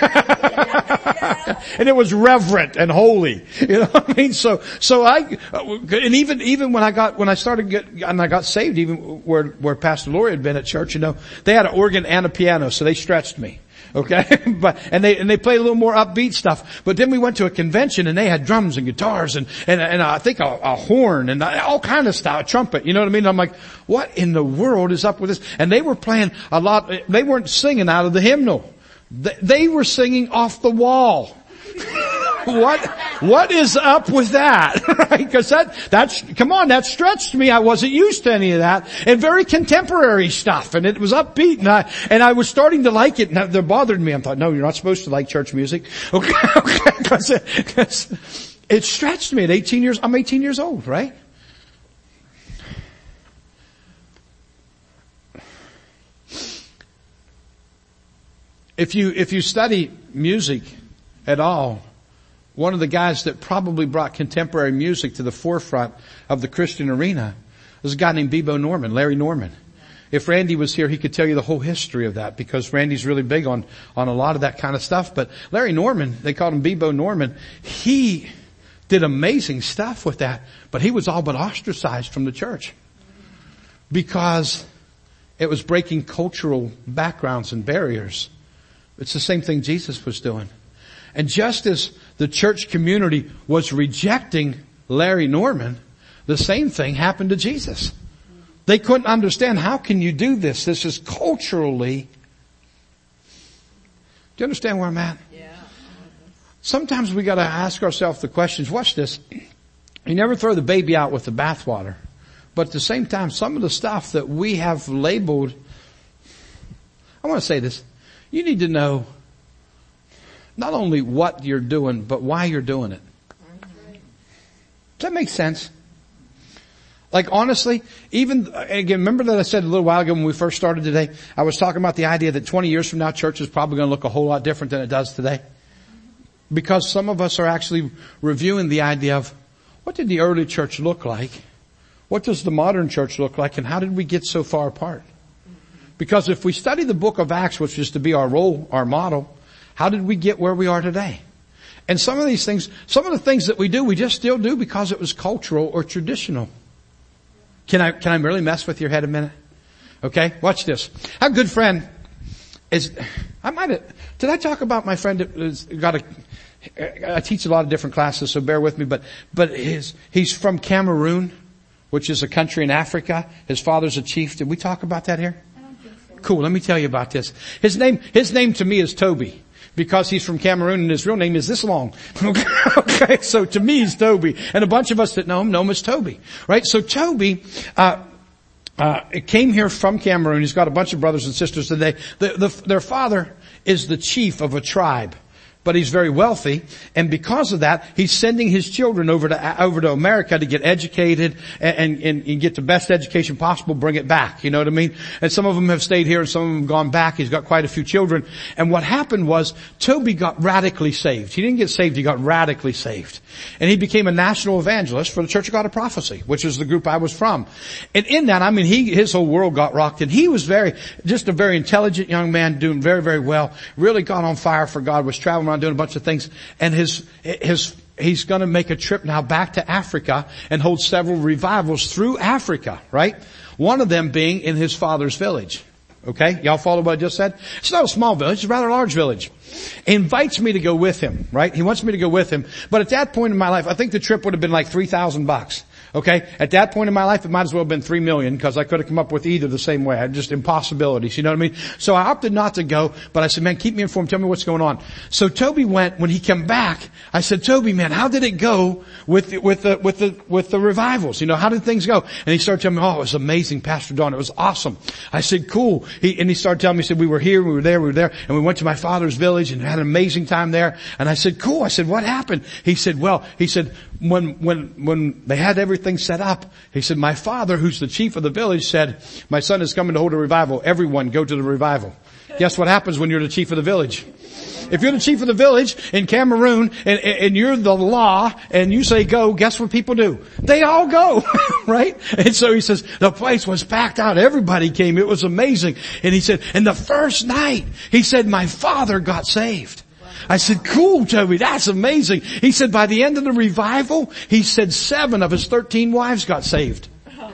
And it was reverent and holy. You know what I mean? And even when I got saved, even where Pastor Laurie had been at church, you know, they had an organ and a piano, so they stretched me. Okay? and they played a little more upbeat stuff. But then we went to a convention and they had drums and guitars and I think a horn and all kind of stuff, a trumpet. You know what I mean? I'm like, what in the world is up with this? And they were playing a lot, they weren't singing out of the hymnal. They were singing off the wall. What is up with that? Right? Cause that stretched me. I wasn't used to any of that. And very contemporary stuff. And it was upbeat and I was starting to like it and that bothered me. I thought, no, you're not supposed to like church music. Okay. Cause it stretched me at 18 years. I'm 18 years old, right? If you study music at all, one of the guys that probably brought contemporary music to the forefront of the Christian arena was a guy named Bebo Norman, Larry Norman. If Randy was here, he could tell you the whole history of that because Randy's really big on a lot of that kind of stuff. But Larry Norman, they called him Bebo Norman, he did amazing stuff with that, but he was all but ostracized from the church because it was breaking cultural backgrounds and barriers. It's the same thing Jesus was doing. And just as the church community was rejecting Larry Norman, the same thing happened to Jesus. They couldn't understand, how can you do this? This is culturally. Do you understand where I'm at? Yeah. Sometimes we gotta ask ourselves the questions. Watch this. You never throw the baby out with the bathwater. But at the same time, some of the stuff that we have labeled, I want to say this. You need to know not only what you're doing, but why you're doing it. Does that make sense? Like honestly, even, again, remember that I said a little while ago when we first started today, I was talking about the idea that 20 years from now, church is probably going to look a whole lot different than it does today. Because some of us are actually reviewing the idea of, what did the early church look like? What does the modern church look like? And how did we get so far apart? Because if we study the book of Acts, which is to be our role, our model, how did we get where we are today? And some of these things, some of the things that we do, we just still do because it was cultural or traditional. Can I really mess with your head a minute? Okay, watch this. A good friend did I talk about my friend that I teach a lot of different classes, so bear with me, but he's from Cameroon, which is a country in Africa. His father's a chief. Did we talk about that here? cool. Let me tell you about this. His name to me is Toby, because he's from Cameroon and his real name is this long. Okay, so to me he's Toby. And a bunch of us that know him as Toby. Right? So Toby, came here from Cameroon. He's got a bunch of brothers and sisters today. Their father is the chief of a tribe, but he's very wealthy, and because of that, he's sending his children over to America to get educated and get the best education possible, bring it back. You know what I mean? And some of them have stayed here and some of them have gone back. He's got quite a few children. And what happened was Toby got radically saved. He didn't get saved, he got radically saved. And he became a national evangelist for the Church of God of Prophecy, which is the group I was from. And in that, I mean, his whole world got rocked, and he was just a very intelligent young man, doing very, very well, really got on fire for God, was traveling around doing a bunch of things. And he's gonna make a trip now back to Africa and hold several revivals through Africa, right? One of them being in his father's village. Okay? Y'all follow what I just said? It's not a small village, it's a rather large village. He invites me to go with him, right? He wants me to go with him. But at that point in my life, I think the trip would have been like $3,000. Okay? At that point in my life, it might as well have been $3 million, because I could have come up with either the same way. Just impossibilities, you know what I mean? So I opted not to go, but I said, man, keep me informed, tell me what's going on. So Toby went. When he came back, I said, Toby, man, how did it go with the revivals? You know, how did things go? And he started telling me, oh, it was amazing, Pastor Don. It was awesome. I said, cool. He started telling me, he said, we were here, we were there, and we went to my father's village and had an amazing time there. And I said, cool. I said, what happened? He said, when they had everything set up, he said, my father, who's the chief of the village, said, my son is coming to hold a revival. Everyone go to the revival. Guess what happens when you're the chief of the village? If you're the chief of the village in Cameroon and you're the law and you say go, guess what people do? They all go, right? And so he says, the place was packed out. Everybody came. It was amazing. And he said, and the first night, he said, my father got saved. I said, cool, Toby, that's amazing. He said, by the end of the revival, he said 7 of his 13 wives got saved.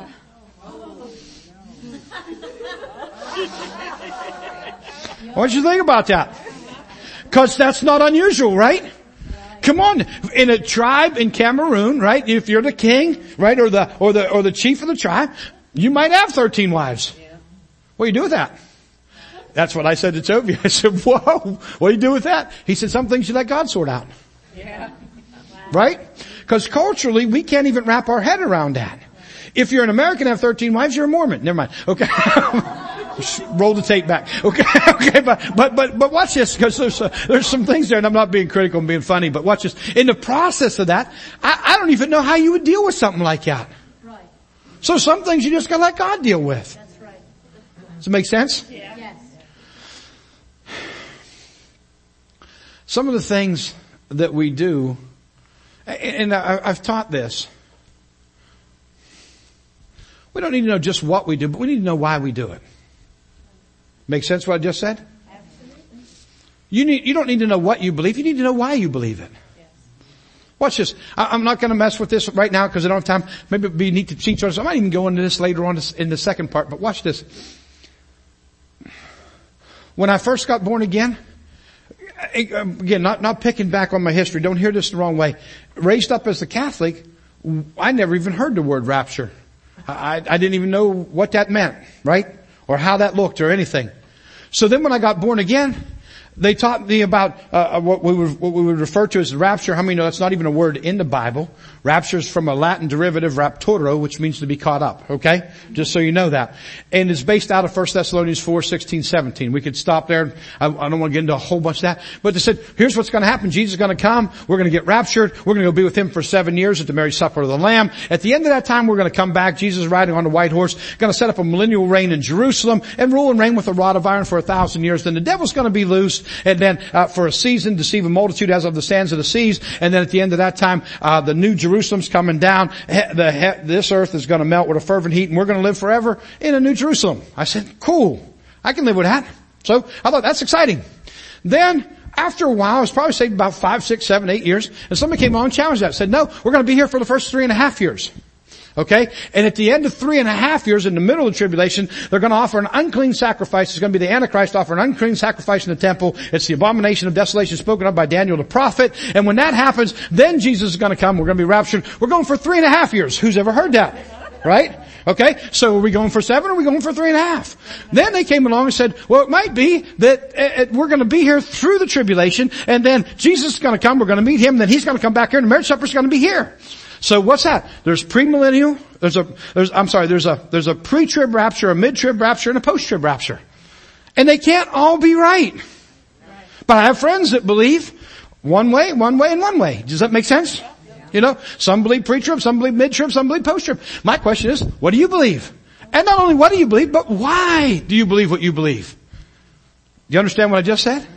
What do you think about that? Because that's not unusual, right? Come on, in a tribe in Cameroon, right? If you're the king, right, or the chief of the tribe, you might have 13 wives. What do you do with that? That's what I said to Toby. I said, whoa, what do you do with that? He said, some things you let God sort out. Yeah. Right? Because culturally, we can't even wrap our head around that. If you're an American and have 13 wives, you're a Mormon. Never mind. Okay. Roll the tape back. Okay, but watch this, because there's some things there, and I'm not being critical and being funny, but watch this. In the process of that, I don't even know how you would deal with something like that. Right. So some things you just gotta let God deal with. That's right. Does it make sense? Yeah. Yes. Some of the things that we do, and I've taught this, we don't need to know just what we do, but we need to know why we do it. Make sense what I just said? Absolutely. You don't need to know what you believe. You need to know why you believe it. Yes. Watch this. I'm not going to mess with this right now because I don't have time. Maybe it would be neat to teach on. So I might even go into this later on in the second part. But watch this. When I first got born again, not picking back on my history. Don't hear this the wrong way. Raised up as a Catholic, I never even heard the word rapture. I didn't even know what that meant, right? Or how that looked or anything. So then when I got born again, they taught me about what we would refer to as rapture. How many know that's not even a word in the Bible? Rapture is from a Latin derivative, raptoro, which means to be caught up. Okay? Just so you know that. And it's based out of 1 Thessalonians 4, 16, 17. We could stop there. I don't want to get into a whole bunch of that. But they said, here's what's going to happen. Jesus is going to come. We're going to get raptured. We're going to go be with Him for 7 years at the marriage supper of the Lamb. At the end of that time, we're going to come back. Jesus is riding on a white horse, going to set up a millennial reign in Jerusalem and rule and reign with a rod of iron for 1,000 years. Then the devil's going to be loosed, and then for a season deceive a multitude as of the sands of the seas. And then at the end of that time, the new Jerusalem's coming down. This earth is going to melt with a fervent heat, and we're going to live forever in a new Jerusalem. I said, cool. I can live with that. So I thought that's exciting. Then after a while, I was probably saved about 5, 6, 7, 8 years, and somebody came along and challenged that. Said, no, we're going to be here for the first 3.5 years. Okay? And at the end of 3.5 years, in the middle of the tribulation, they're going to offer an unclean sacrifice. It's going to be the Antichrist offer an unclean sacrifice in the temple. It's the abomination of desolation spoken of by Daniel the prophet. And when that happens, then Jesus is going to come. We're going to be raptured. We're going for 3.5 years. Who's ever heard that? Right? Okay, so are we going for 7 or are we going for 3.5? Then they came along and said, well, it might be that we're going to be here through the tribulation, and then Jesus is going to come, we're going to meet him, and then he's going to come back here, and the marriage supper is going to be here. So what's that? There's premillennial, there's a pre-trib rapture, a mid-trib rapture, and a post-trib rapture. And they can't all be right. But I have friends that believe one way, and one way. Does that make sense? You know, some believe pre-trib, some believe mid-trib, some believe post-trib. My question is, what do you believe? And not only what do you believe, but why do you believe what you believe? Do you understand what I just said?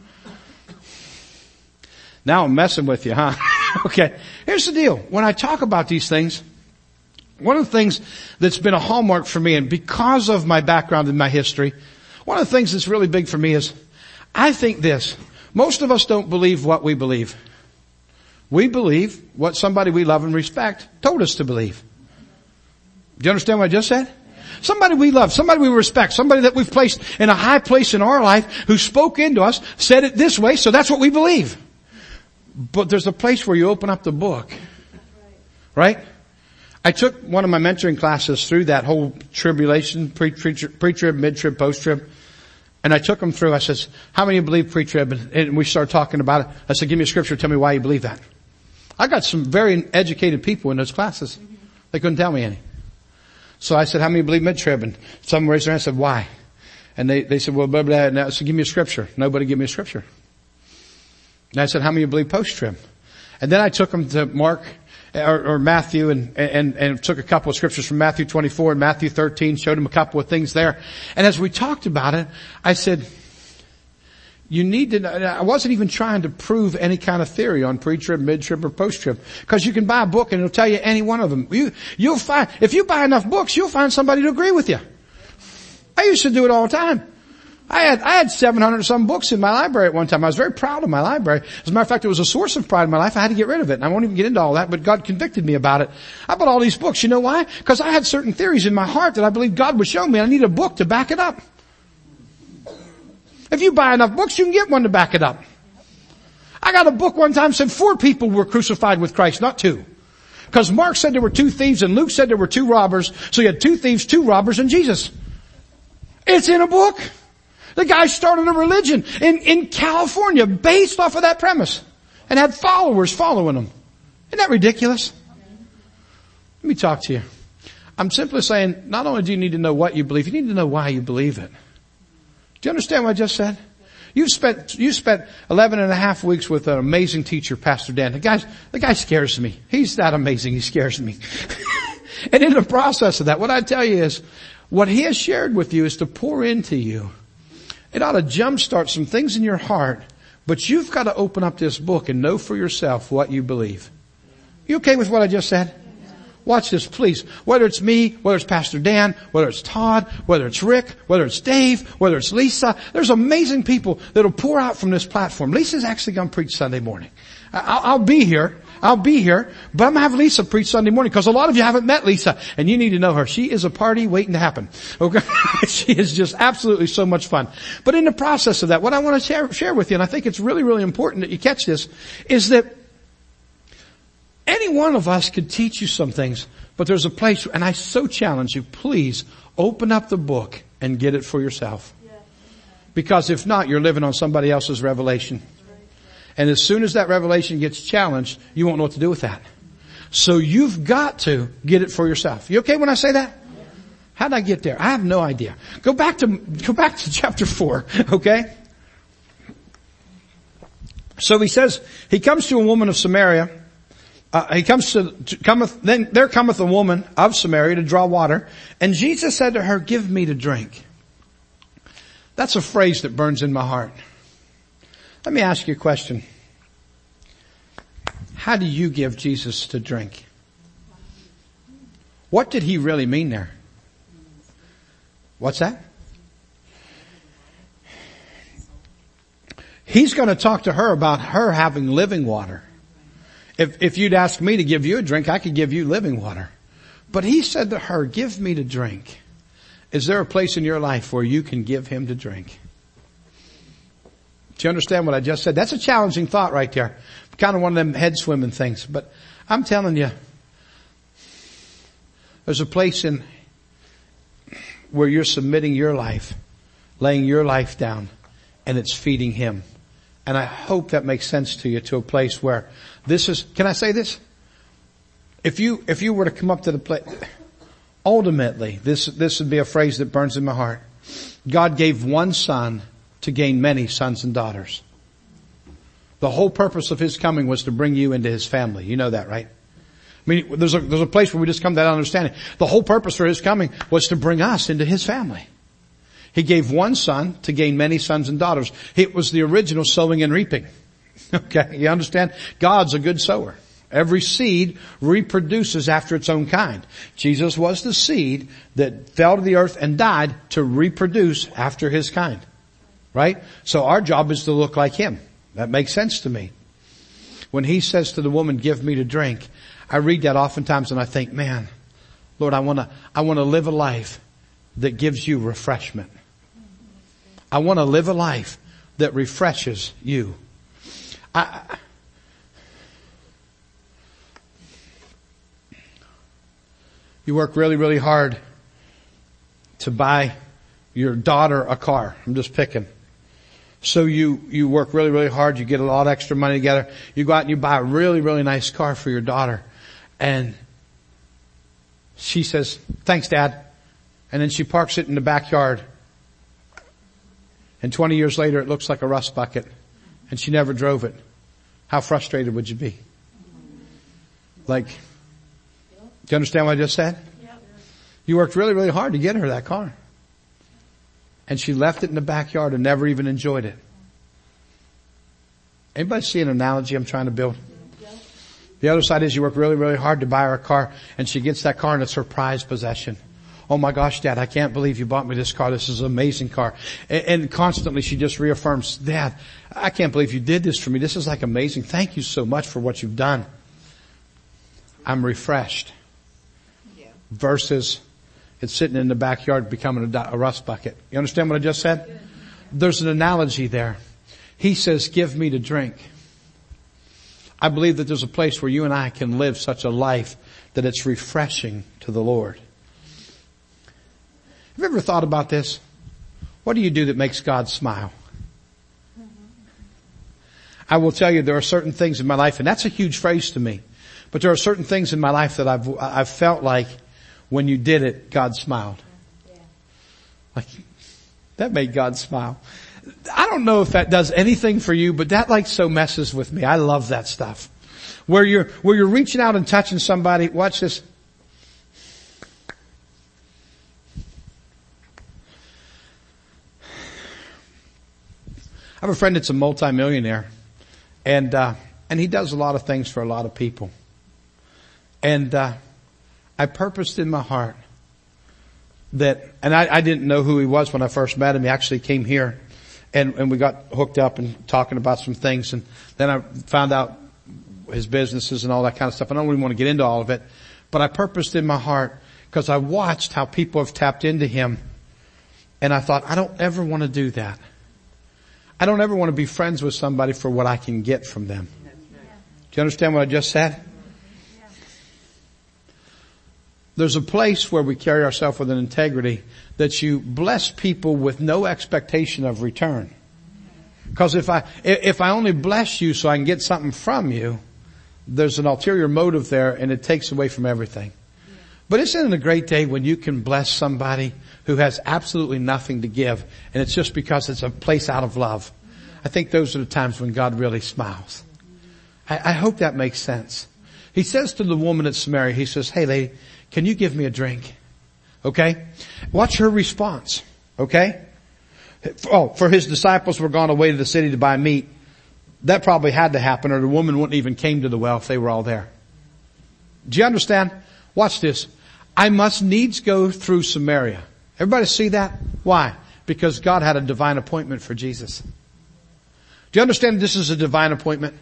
Now I'm messing with you, huh? Okay. Here's the deal. When I talk about these things, one of the things that's been a hallmark for me, and because of my background and my history, one of the things that's really big for me is, I think this. Most of us don't believe what we believe. We believe what somebody we love and respect told us to believe. Do you understand what I just said? Somebody we love, somebody we respect, somebody that we've placed in a high place in our life who spoke into us, said it this way, so that's what we believe. But there's a place where you open up the book. Right? I took one of my mentoring classes through that whole tribulation, pre-trib, mid-trib, post-trib. And I took them through. I says, how many of you believe pre-trib? And we started talking about it. I said, give me a scripture. Tell me why you believe that. I got some very educated people in those classes. They couldn't tell me any. So I said, how many believe mid-trib? And some raised their hand and said, why? And they said, well, blah, blah, blah. And I said, give me a scripture. Nobody gave me a scripture. And I said, how many believe post-trib? And then I took them to Mark or Matthew and took a couple of scriptures from Matthew 24 and Matthew 13, showed them a couple of things there. And as we talked about it, I said, you need to, I wasn't even trying to prove any kind of theory on pre-trib, mid-trib, or post-trib. Because you can buy a book and it'll tell you any one of them. You'll find, if you buy enough books, you'll find somebody to agree with you. I used to do it all the time. I had 700 some books in my library at one time. I was very proud of my library. As a matter of fact, it was a source of pride in my life. I had to get rid of it. And I won't even get into all that, but God convicted me about it. I bought all these books. You know why? Because I had certain theories in my heart that I believed God would show me. I needed a book to back it up. If you buy enough books, you can get one to back it up. I got a book one time that said 4 people were crucified with Christ, not 2. Because Mark said there were 2 thieves and Luke said there were 2 robbers. So you had 2 thieves, 2 robbers, and Jesus. It's in a book. The guy started a religion in California based off of that premise and had followers following him. Isn't that ridiculous? Let me talk to you. I'm simply saying, not only do you need to know what you believe, you need to know why you believe it. Do you understand what I just said? You spent 11 and a half weeks with an amazing teacher, Pastor Dan. The guy scares me. He's that amazing. He scares me. And in the process of that, what I tell you is, what he has shared with you is to pour into you. It ought to jumpstart some things in your heart, but you've got to open up this book and know for yourself what you believe. You okay with what I just said? Watch this, please. Whether it's me, whether it's Pastor Dan, whether it's Todd, whether it's Rick, whether it's Dave, whether it's Lisa, there's amazing people that'll pour out from this platform. Lisa's actually going to preach Sunday morning. I'll be here, but I'm going to have Lisa preach Sunday morning because a lot of you haven't met Lisa and you need to know her. She is a party waiting to happen. Okay? She is just absolutely so much fun. But in the process of that, what I want to share with you, and I think it's really, really important that you catch this, is that any one of us could teach you some things, but there's a place, and I so challenge you, please open up the book and get it for yourself. Because if not, you're living on somebody else's revelation. And as soon as that revelation gets challenged, you won't know what to do with that. So you've got to get it for yourself. You okay when I say that? How did I get there? I have no idea. Go back to chapter 4, okay? So he says, he comes to a woman of Samaria. Then there cometh a woman of Samaria to draw water. And Jesus said to her, give me to drink. That's a phrase that burns in my heart. Let me ask you a question. How do you give Jesus to drink? What did he really mean there? What's that? He's going to talk to her about her having living water. If you'd ask me to give you a drink, I could give you living water. But he said to her, give me to drink. Is there a place in your life where you can give him to drink? Do you understand what I just said? That's a challenging thought right there. Kind of one of them head swimming things. But I'm telling you, There's a place in where you're submitting your life, laying your life down, and it's feeding Him. And I hope that makes sense to you, to a place where this is, can I say this? If you were to come up to the place, ultimately, this would be a phrase that burns in my heart. God gave one son to gain many sons and daughters. The whole purpose of His coming was to bring you into His family. You know that, right? I mean, there's a place where we just come to that understanding. The whole purpose for His coming was to bring us into His family. He gave one son to gain many sons and daughters. It was the original sowing and reaping. Okay, you understand? God's a good sower. Every seed reproduces after its own kind. Jesus was the seed that fell to the earth and died to reproduce after His kind. Right? So our job is to look like Him. That makes sense to me. When He says to the woman, give me to drink, I read that oftentimes and I think, man, Lord, I want to live a life that gives you refreshment. I want to live a life that refreshes you. You work really, really hard to buy your daughter a car. I'm just picking. So you work really, really hard. You get a lot of extra money together. You go out and you buy a really, really nice car for your daughter. And she says, thanks, Dad. And then she parks it in the backyard. And 20 years later, it looks like a rust bucket. And she never drove it. How frustrated would you be? Like, do you understand what I just said? Yep. You worked really, really hard to get her that car. And she left it in the backyard and never even enjoyed it. Anybody see an analogy I'm trying to build? Yep. The other side is you work really, really hard to buy her a car and she gets that car and it's her prized possession. Oh my gosh, Dad, I can't believe you bought me this car. This is an amazing car. And constantly she just reaffirms, Dad, I can't believe you did this for me. This is like amazing. Thank you so much for what you've done. I'm refreshed. Yeah. Versus it's sitting in the backyard becoming a rust bucket. You understand what I just said? Good. There's an analogy there. He says, give me to drink. I believe that there's a place where you and I can live such a life that it's refreshing to the Lord. Have you ever thought about this? What do you do that makes God smile? I will tell you there are certain things in my life, and that's a huge phrase to me, but there are certain things in my life that I've felt like when you did it, God smiled. Like, that made God smile. I don't know if that does anything for you, but that like so messes with me. I love that stuff. Where you're reaching out and touching somebody. Watch this. I have a friend that's a multimillionaire, and he does a lot of things for a lot of people. And I purposed in my heart that, and I didn't know who he was when I first met him. He actually came here, and we got hooked up and talking about some things, and then I found out his businesses and all that kind of stuff. I don't really want to get into all of it, but I purposed in my heart because I watched how people have tapped into him, and I thought, I don't ever want to do that. I don't ever want to be friends with somebody for what I can get from them. Do you understand what I just said? There's a place where we carry ourselves with an integrity that you bless people with no expectation of return. Because if I only bless you so I can get something from you, there's an ulterior motive there and it takes away from everything. But isn't it a great day when you can bless somebody who has absolutely nothing to give, and it's just because it's a place out of love? I think those are the times when God really smiles. I hope that makes sense. He says to the woman at Samaria, he says, hey lady, can you give me a drink? Okay? Watch her response. Okay? For his disciples were gone away to the city to buy meat. That probably had to happen or the woman wouldn't even came to the well if they were all there. Do you understand? Watch this. I must needs go through Samaria. Everybody see that? Why? Because God had a divine appointment for Jesus. Do you understand this is a divine appointment?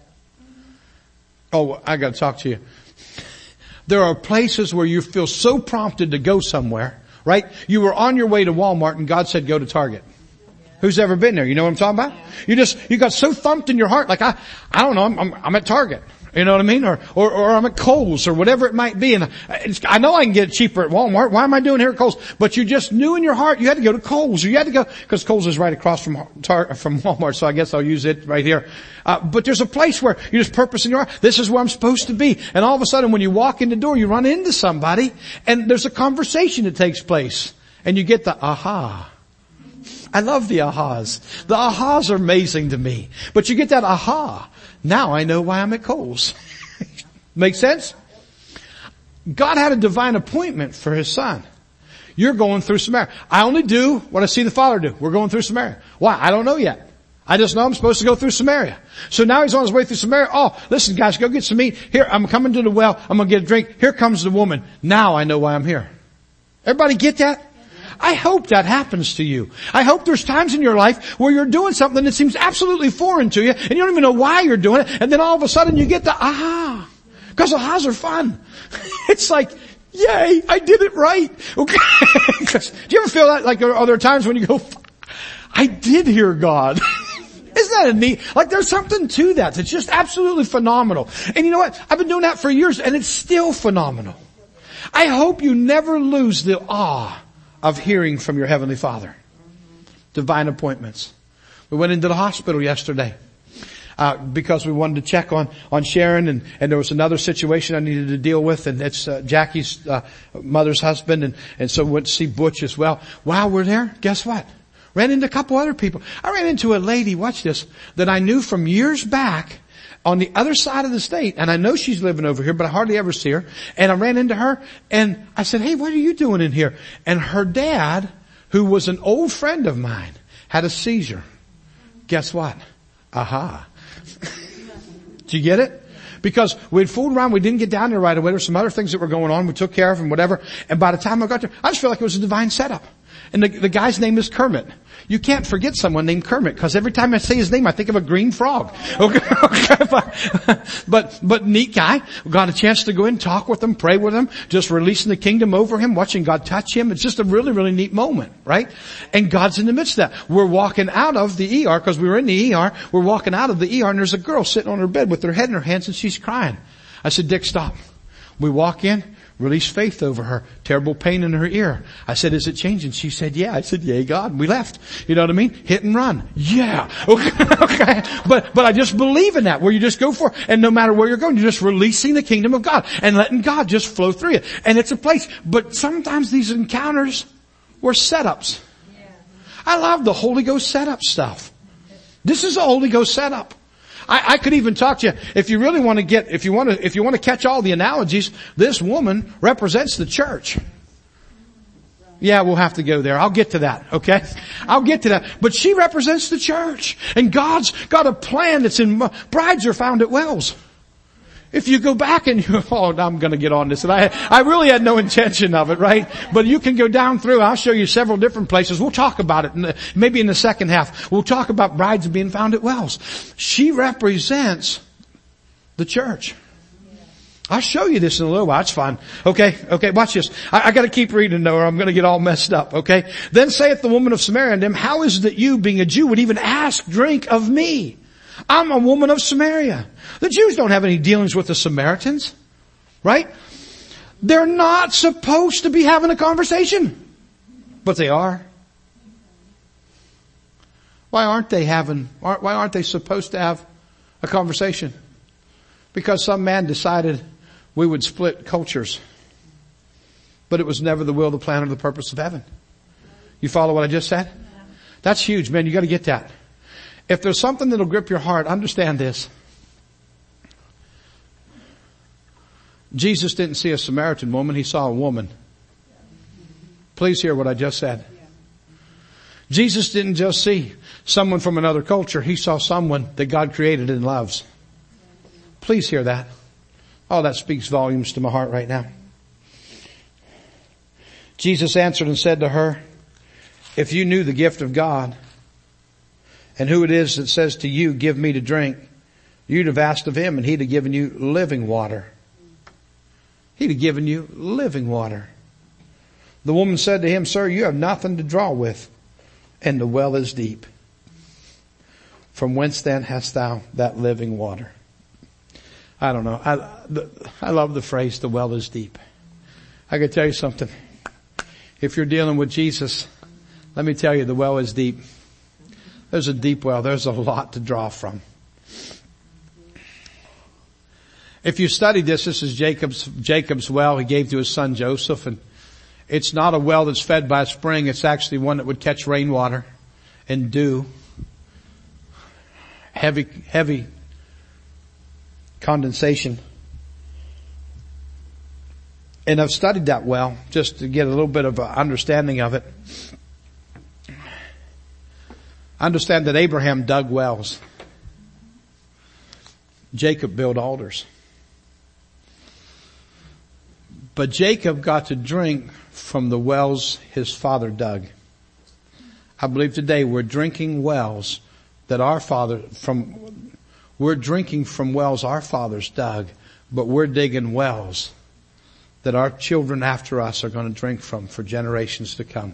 Oh, I got to talk to you. There are places where you feel so prompted to go somewhere, right? You were on your way to Walmart and God said go to Target. Who's ever been there? You know what I'm talking about? You got so thumped in your heart, like I don't know, I'm at Target. You know what I mean? Or I'm at Kohl's or whatever it might be. And I know I can get it cheaper at Walmart. Why am I doing here at Kohl's? But you just knew in your heart you had to go to Kohl's. Or you had to go, because Kohl's is right across from Walmart, so I guess I'll use it right here. But there's a place where you just purpose in your heart, this is where I'm supposed to be. And all of a sudden when you walk in the door, you run into somebody and there's a conversation that takes place. And you get the aha. I love the ahas. The ahas are amazing to me. But you get that aha. Now I know why I'm at Kohl's. Make sense? God had a divine appointment for His Son. You're going through Samaria. I only do what I see the Father do. We're going through Samaria. Why? I don't know yet. I just know I'm supposed to go through Samaria. So now He's on His way through Samaria. Oh, listen guys, go get some meat. Here, I'm coming to the well. I'm going to get a drink. Here comes the woman. Now I know why I'm here. Everybody get that? I hope that happens to you. I hope there's times in your life where you're doing something that seems absolutely foreign to you and you don't even know why you're doing it, and then all of a sudden you get the aha. Because ahas are fun. It's like, yay, I did it right. Okay. Do you ever feel that? Like are there times when you go, I did hear God. Isn't that a neat? Like there's something to that that's just absolutely phenomenal. And you know what? I've been doing that for years and it's still phenomenal. I hope you never lose the awe of hearing from your Heavenly Father. Divine appointments. We went into the hospital yesterday, because we wanted to check on Sharon and there was another situation I needed to deal with, and it's, Jackie's, mother's husband, and so we went to see Butch as well. While we're there, guess what? Ran into a couple other people. I ran into a lady, watch this, that I knew from years back on the other side of the state, and I know she's living over here, but I hardly ever see her. And I ran into her, and I said, hey, what are you doing in here? And her dad, who was an old friend of mine, had a seizure. Guess what? Aha. Did you get it? Because we'd fooled around, we didn't get down there right away. There were some other things that were going on. We took care of them, whatever. And by the time I got there, I just felt like it was a divine setup. And the guy's name is Kermit. You can't forget someone named Kermit, because every time I say his name, I think of a green frog. Okay. But neat guy. Got a chance to go in, talk with him, pray with him, just releasing the kingdom over him, watching God touch him. It's just a really, really neat moment, right? And God's in the midst of that. We're walking out of the ER, because we were in the ER. We're walking out of the ER, and there's a girl sitting on her bed with her head in her hands, and she's crying. I said, Dick, stop. We walk in. Release faith over her. Terrible pain in her ear. I said, is it changing? She said, yeah. I said, yay God. We left. You know what I mean? Hit and run. Yeah. Okay. But I just believe in that, where you just go for it. And no matter where you're going, you're just releasing the kingdom of God and letting God just flow through you. And it's a place. But sometimes these encounters were setups. I love the Holy Ghost setup stuff. This is a Holy Ghost setup. I could even talk to you, if you really want to get, if you want to catch all the analogies, this woman represents the church. Yeah, we'll have to go there. I'll get to that, okay? I'll get to that. But she represents the church. And God's got a plan that's in, brides are found at wells. If you go back and I'm going to get on this. And I really had no intention of it, right? But you can go down through. I'll show you several different places. We'll talk about it maybe in the second half. We'll talk about brides being found at wells. She represents the church. I'll show you this in a little while. It's fine. Okay, watch this. I got to keep reading though, or I'm going to get all messed up, okay? Then saith the woman of Samaria unto him, how is it that you, being a Jew, would even ask drink of me? I'm a woman of Samaria. The Jews don't have any dealings with the Samaritans, right? They're not supposed to be having a conversation, but they are. Why aren't they supposed to have a conversation? Because some man decided we would split cultures, but it was never the will, the plan, or the purpose of heaven. You follow what I just said? That's huge, man. You got to get that. If there's something that'll grip your heart, understand this. Jesus didn't see a Samaritan woman, He saw a woman. Please hear what I just said. Jesus didn't just see someone from another culture, He saw someone that God created and loves. Please hear that. Oh, that speaks volumes to my heart right now. Jesus answered and said to her, if you knew the gift of God, and who it is that says to you, give me to drink, you'd have asked of Him and He'd have given you living water. He'd have given you living water. The woman said to Him, sir, you have nothing to draw with, and the well is deep. From whence then hast thou that living water? I don't know. I love the phrase, the well is deep. I can tell you something. If you're dealing with Jesus, let me tell you, the well is deep. There's a deep well. There's a lot to draw from. If you study this is Jacob's well he gave to his son Joseph, and it's not a well that's fed by a spring. It's actually one that would catch rainwater and dew. Heavy condensation. And I've studied that well just to get a little bit of an understanding of it. I understand that Abraham dug wells. Jacob built altars. But Jacob got to drink from the wells his father dug. I believe today we're drinking wells that we're drinking from wells our fathers dug, but we're digging wells that our children after us are going to drink from for generations to come.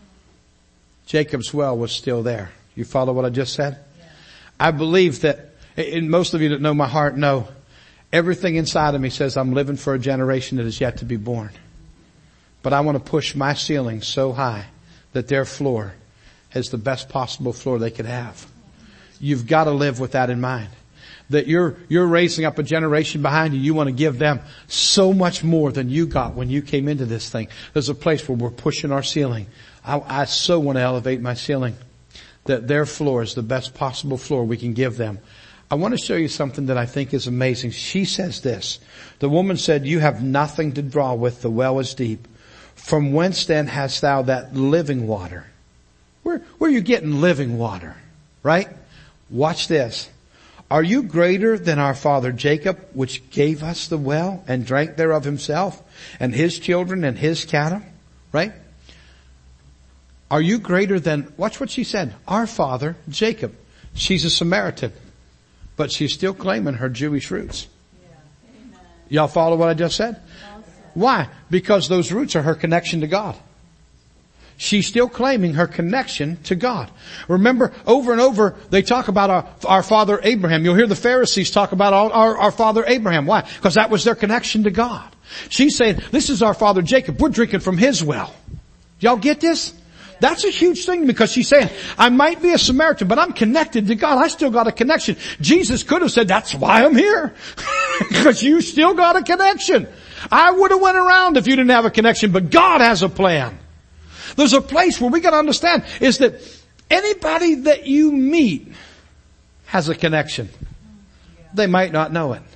Jacob's well was still there. You follow what I just said? Yeah. I believe that, and most of you that know my heart know, everything inside of me says I'm living for a generation that is yet to be born. But I want to push my ceiling so high that their floor is the best possible floor they could have. You've got to live with that in mind. That you're raising up a generation behind you. You want to give them so much more than you got when you came into this thing. There's a place where we're pushing our ceiling. I so want to elevate my ceiling. That their floor is the best possible floor we can give them. I want to show you something that I think is amazing. She says this. The woman said, you have nothing to draw with. The well is deep. From whence then hast thou that living water? Where are you getting living water? Right? Watch this. Are you greater than our father Jacob, which gave us the well and drank thereof himself and his children and his cattle? Right? Are you greater than, watch what she said, our father Jacob. She's a Samaritan, but she's still claiming her Jewish roots. Yeah. Y'all follow what I just said? Awesome. Why? Because those roots are her connection to God. She's still claiming her connection to God. Remember, over and over, they talk about our father Abraham. You'll hear the Pharisees talk about our father Abraham. Why? Because that was their connection to God. She's saying, this is our father Jacob. We're drinking from his well. Y'all get this? That's a huge thing because she's saying, I might be a Samaritan, but I'm connected to God. I still got a connection. Jesus could have said, that's why I'm here. Because you still got a connection. I would have went around if you didn't have a connection, but God has a plan. There's a place where we got to understand is that anybody that you meet has a connection. They might not know it.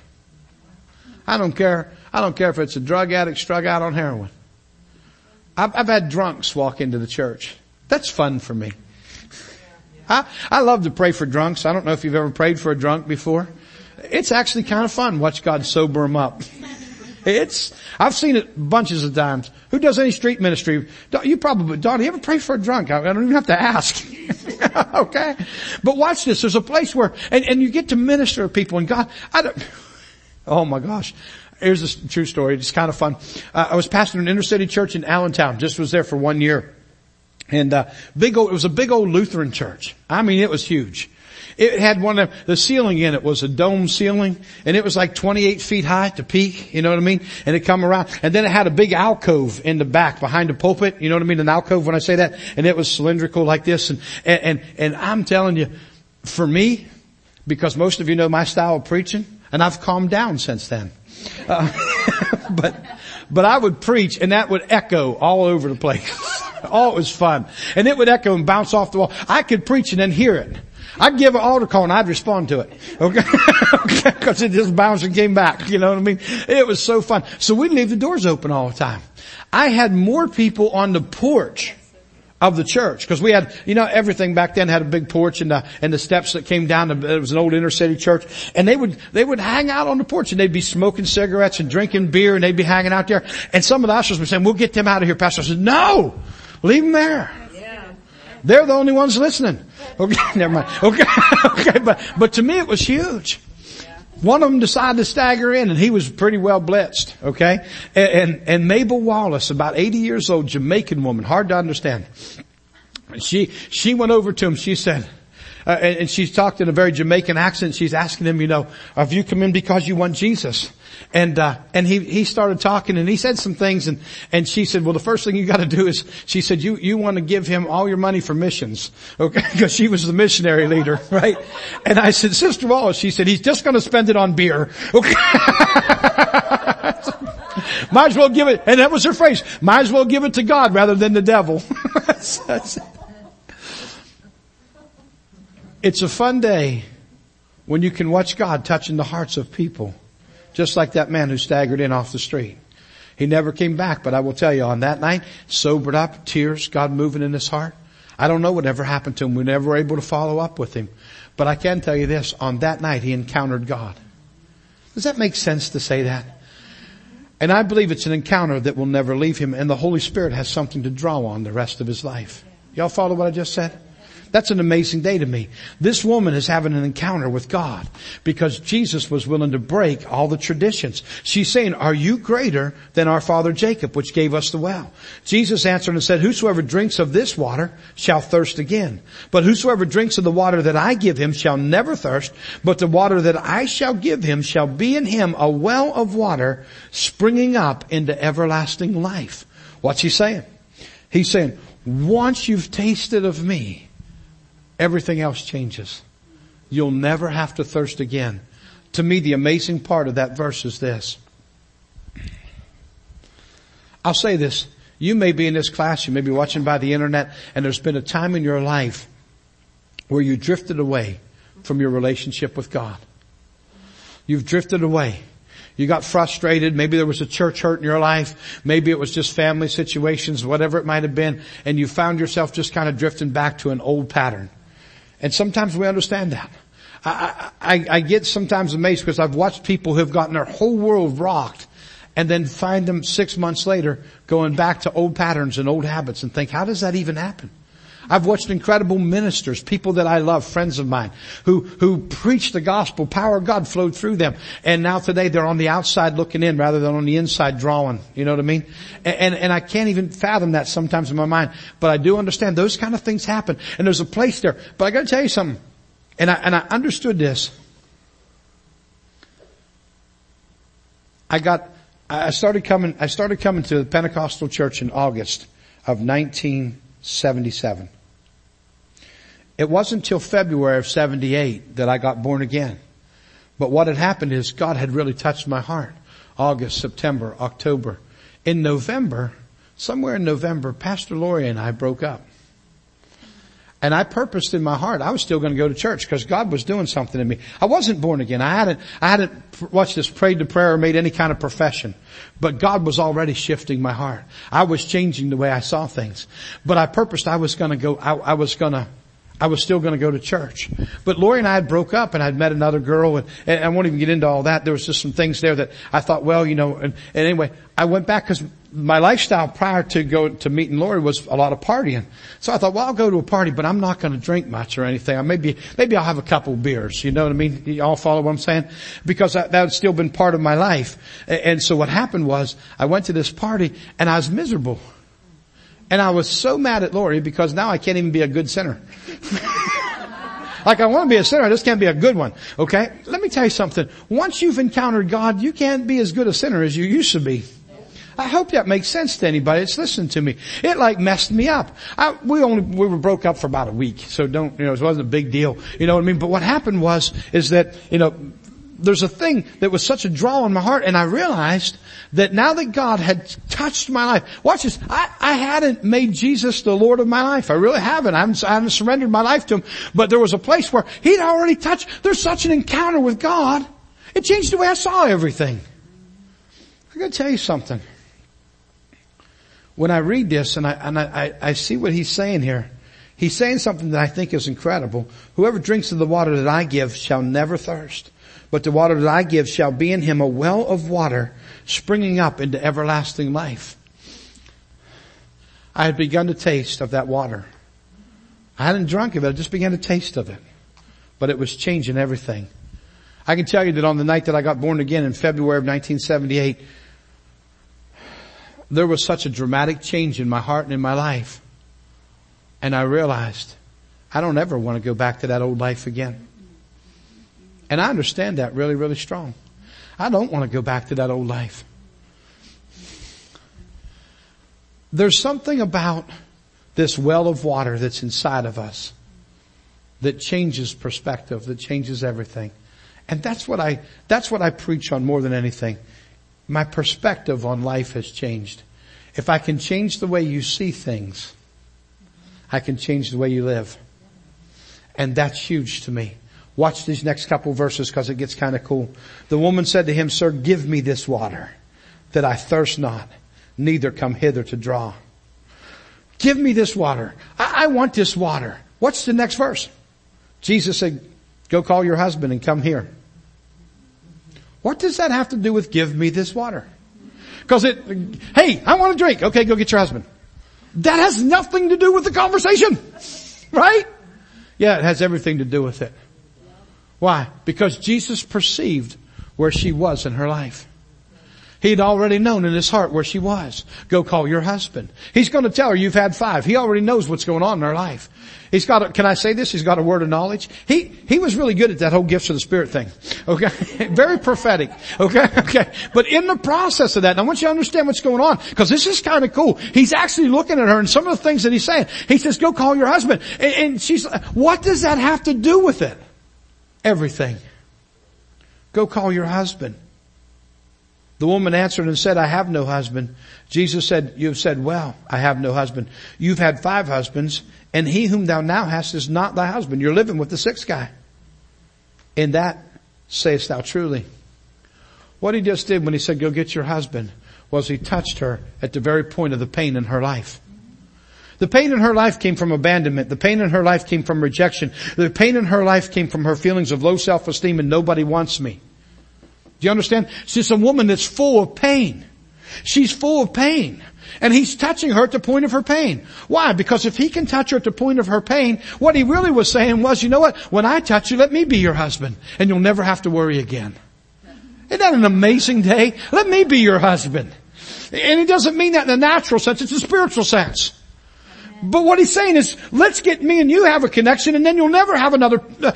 I don't care if it's a drug addict strung out on heroin. I've had drunks walk into the church. That's fun for me. I love to pray for drunks. I don't know if you've ever prayed for a drunk before. It's actually kind of fun. Watch God sober them up. I've seen it bunches of times. Who does any street ministry? Don, you ever pray for a drunk? I don't even have to ask. Okay? But watch this. There's a place where, and you get to minister to people and God, oh my gosh. Here's a true story. It's kind of fun. I was pastoring an inner city church in Allentown. Just was there for 1 year. And, it was a big old Lutheran church. I mean, it was huge. It had the ceiling in it was a dome ceiling, and it was like 28 feet high to peak, you know what I mean? And it come around, and then it had a big alcove in the back behind the pulpit, you know what I mean? An alcove when I say that, and it was cylindrical like this, and I'm telling you, for me, because most of you know my style of preaching, and I've calmed down since then. But I would preach and that would echo all over the place. Oh, it was fun. And it would echo and bounce off the wall. I could preach and then hear it. I'd give an altar call and I'd respond to it. Okay? Cause it just bounced and came back. You know what I mean? It was so fun. So we'd leave the doors open all the time. I had more people on the porch of the church, because we had, everything back then had a big porch and the steps that came down. It was an old inner city church, and they would hang out on the porch and they'd be smoking cigarettes and drinking beer and they'd be hanging out there. And some of the ushers were saying, "We'll get them out of here, Pastor." I said, "No, leave them there. They're the only ones listening." Okay, never mind. Okay, but to me it was huge. One of them decided to stagger in, and he was pretty well blitzed, okay? And Mabel Wallace, about 80 years old, Jamaican woman, hard to understand. She went over to him, she said, and she's talked in a very Jamaican accent. She's asking him, have you come in because you want Jesus? And he started talking and he said some things and she said, well, the first thing you got to do is, she said, you want to give him all your money for missions. Okay. Because she was the missionary leader, right? And I said, Sister Wallace, she said, he's just going to spend it on beer. Okay. Might as well give it, and that was her phrase, might as well give it to God rather than the devil. It's a fun day when you can watch God touching the hearts of people. Just like that man who staggered in off the street. He never came back, but I will tell you, on that night, sobered up, tears, God moving in his heart. I don't know what ever happened to him. We never were able to follow up with him. But I can tell you this, on that night he encountered God. Does that make sense to say that? And I believe it's an encounter that will never leave him, and the Holy Spirit has something to draw on the rest of his life. Y'all follow what I just said? That's an amazing day to me. This woman is having an encounter with God because Jesus was willing to break all the traditions. She's saying, are you greater than our father Jacob, which gave us the well? Jesus answered and said, whosoever drinks of this water shall thirst again. But whosoever drinks of the water that I give him shall never thirst, but the water that I shall give him shall be in him a well of water springing up into everlasting life. What's he saying? He's saying, once you've tasted of me, everything else changes. You'll never have to thirst again. To me, the amazing part of that verse is this. I'll say this. You may be in this class, you may be watching by the internet, and there's been a time in your life where you drifted away from your relationship with God. You've drifted away. You got frustrated. Maybe there was a church hurt in your life. Maybe it was just family situations, whatever it might have been, and you found yourself just kind of drifting back to an old pattern. And sometimes we understand that. I get sometimes amazed because I've watched people who have gotten their whole world rocked and then find them 6 months later going back to old patterns and old habits and think, how does that even happen? I've watched incredible ministers, people that I love, friends of mine, who preached the gospel, power of God flowed through them. And now today they're on the outside looking in rather than on the inside drawing. You know what I mean? And I can't even fathom that sometimes in my mind. But I do understand those kind of things happen. And there's a place there. But I gotta tell you something. And I understood this. I started coming to the Pentecostal church in August of 1977. It wasn't until February of 78 that I got born again. But what had happened is God had really touched my heart. August, September, October. In November, somewhere in November, Pastor Lori and I broke up. And I purposed in my heart, I was still going to go to church because God was doing something in me. I wasn't born again. I hadn't, watch this, prayed the prayer or made any kind of profession. But God was already shifting my heart. I was changing the way I saw things. But I purposed I was going to go, I was still going to go to church. But Lori and I had broke up and I'd met another girl and I won't even get into all that. There was just some things there that I thought, well, and anyway, I went back because my lifestyle prior to meeting Lori was a lot of partying. So I thought, well, I'll go to a party, but I'm not going to drink much or anything. Maybe I'll have a couple beers. You know what I mean? You all follow what I'm saying? Because that had still been part of my life. And so what happened was I went to this party and I was miserable. And I was so mad at Lori because now I can't even be a good sinner. Like I want to be a sinner, I just can't be a good one. Okay? Let me tell you something. Once you've encountered God, you can't be as good a sinner as you used to be. I hope that makes sense to anybody that's listening to me. It like messed me up. We were broke up for about a week, so it wasn't a big deal. You know what I mean? But what happened is that, there's a thing that was such a draw in my heart, and I realized that now that God had touched my life, watch this, I hadn't made Jesus the Lord of my life. I really haven't. I haven't surrendered my life to Him. But there was a place where He'd already touched. There's such an encounter with God. It changed the way I saw everything. I gotta tell you something. When I read this and I see what he's saying here, he's saying something that I think is incredible. Whoever drinks of the water that I give shall never thirst, but the water that I give shall be in him a well of water springing up into everlasting life. I had begun to taste of that water. I hadn't drunk of it, I just began to taste of it. But it was changing everything. I can tell you that on the night that I got born again in February of 1978, there was such a dramatic change in my heart and in my life. And I realized I don't ever want to go back to that old life again. And I understand that really, really strong. I don't want to go back to that old life. There's something about this well of water that's inside of us that changes perspective, that changes everything. And that's what I preach on more than anything. My perspective on life has changed. If I can change the way you see things, I can change the way you live. And that's huge to me. Watch these next couple verses because it gets kind of cool. The woman said to him, Sir, give me this water that I thirst not, neither come hither to draw. Give me this water. I want this water. What's the next verse? Jesus said, go call your husband and come here. What does that have to do with give me this water? Because hey, I want a drink. Okay, go get your husband. That has nothing to do with the conversation. Right? Yeah, it has everything to do with it. Why? Because Jesus perceived where she was in her life. He'd already known in his heart where she was. Go call your husband. He's going to tell her you've had 5. He already knows what's going on in her life. Can I say this? He's got a word of knowledge. He was really good at that whole gifts of the Spirit thing. Okay? Very prophetic. Okay? But in the process of that, and I want you to understand what's going on, because this is kind of cool. He's actually looking at her and some of the things that he's saying. He says, go call your husband. And she's like, what does that have to do with it? Everything. Go call your husband. The woman answered and said, I have no husband. Jesus said, you have said, well, I have no husband. You've had 5 husbands, and he whom thou now hast is not thy husband. You're living with the 6th guy. In that sayest thou truly. What he just did when he said, go get your husband, was he touched her at the very point of the pain in her life. The pain in her life came from abandonment. The pain in her life came from rejection. The pain in her life came from her feelings of low self-esteem and nobody wants me. Do you understand? She's a woman that's full of pain. She's full of pain. And he's touching her at the point of her pain. Why? Because if he can touch her at the point of her pain, what he really was saying was, you know what? When I touch you, let me be your husband and you'll never have to worry again. Isn't that an amazing day? Let me be your husband. And he doesn't mean that in a natural sense. It's a spiritual sense. But what he's saying is, let's get me and you have a connection and then you'll never have another,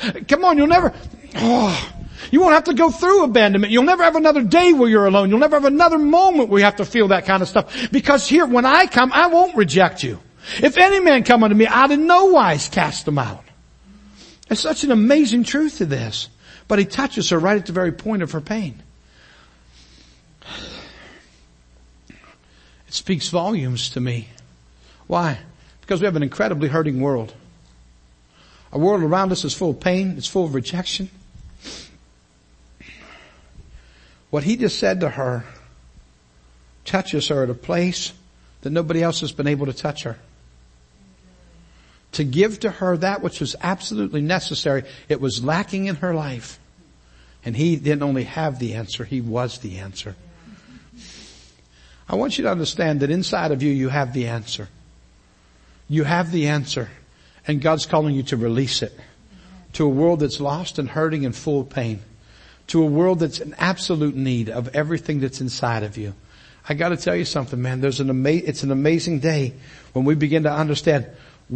you won't have to go through abandonment. You'll never have another day where you're alone. You'll never have another moment where you have to feel that kind of stuff. Because here, when I come, I won't reject you. If any man come unto me, I'd in no wise cast them out. There's such an amazing truth to this. But he touches her right at the very point of her pain. It speaks volumes to me. Why? Because we have an incredibly hurting world. Our world around us is full of pain. It's full of rejection. What he just said to her touches her at a place that nobody else has been able to touch her. To give to her that which was absolutely necessary. It was lacking in her life. And he didn't only have the answer, he was the answer. I want you to understand that inside of you, you have the answer. You have the answer. And God's calling you to release it. To a world that's lost and hurting and full of pain. To a world that's in absolute need of everything that's inside of you. I got to tell you something, man. It's an amazing day when we begin to understand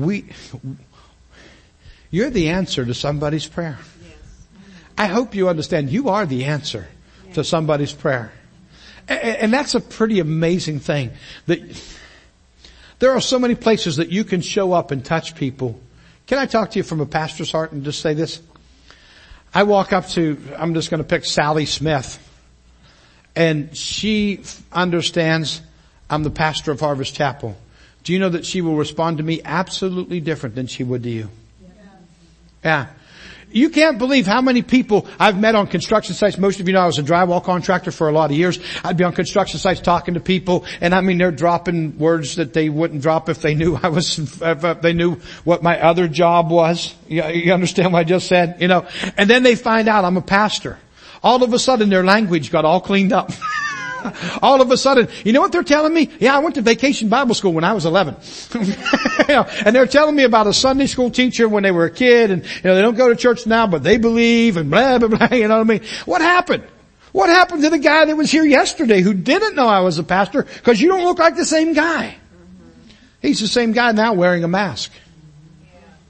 you're the answer to somebody's prayer. Yes. I hope you understand you are the answer to somebody's prayer. And that's a pretty amazing thing. That there are so many places that you can show up and touch people. Can I talk to you from a pastor's heart and just say this? I walk up to, I'm just going to pick Sally Smith. And she understands I'm the pastor of Harvest Chapel. Do you know that she will respond to me absolutely different than she would to you? Yeah. You can't believe how many people I've met on construction sites. Most of you know I was a drywall contractor for a lot of years. I'd be on construction sites talking to people, and I mean they're dropping words that they wouldn't drop if they knew if they knew what my other job was. You understand what I just said? You know, and then they find out I'm a pastor. All of a sudden their language got all cleaned up. All of a sudden, you know what they're telling me? Yeah, I went to Vacation Bible School when I was 11. And they're telling me about a Sunday school teacher when they were a kid, and they don't go to church now, but they believe, and blah, blah, blah, you know what I mean? What happened? What happened to the guy that was here yesterday who didn't know I was a pastor? Because you don't look like the same guy. He's the same guy now wearing a mask.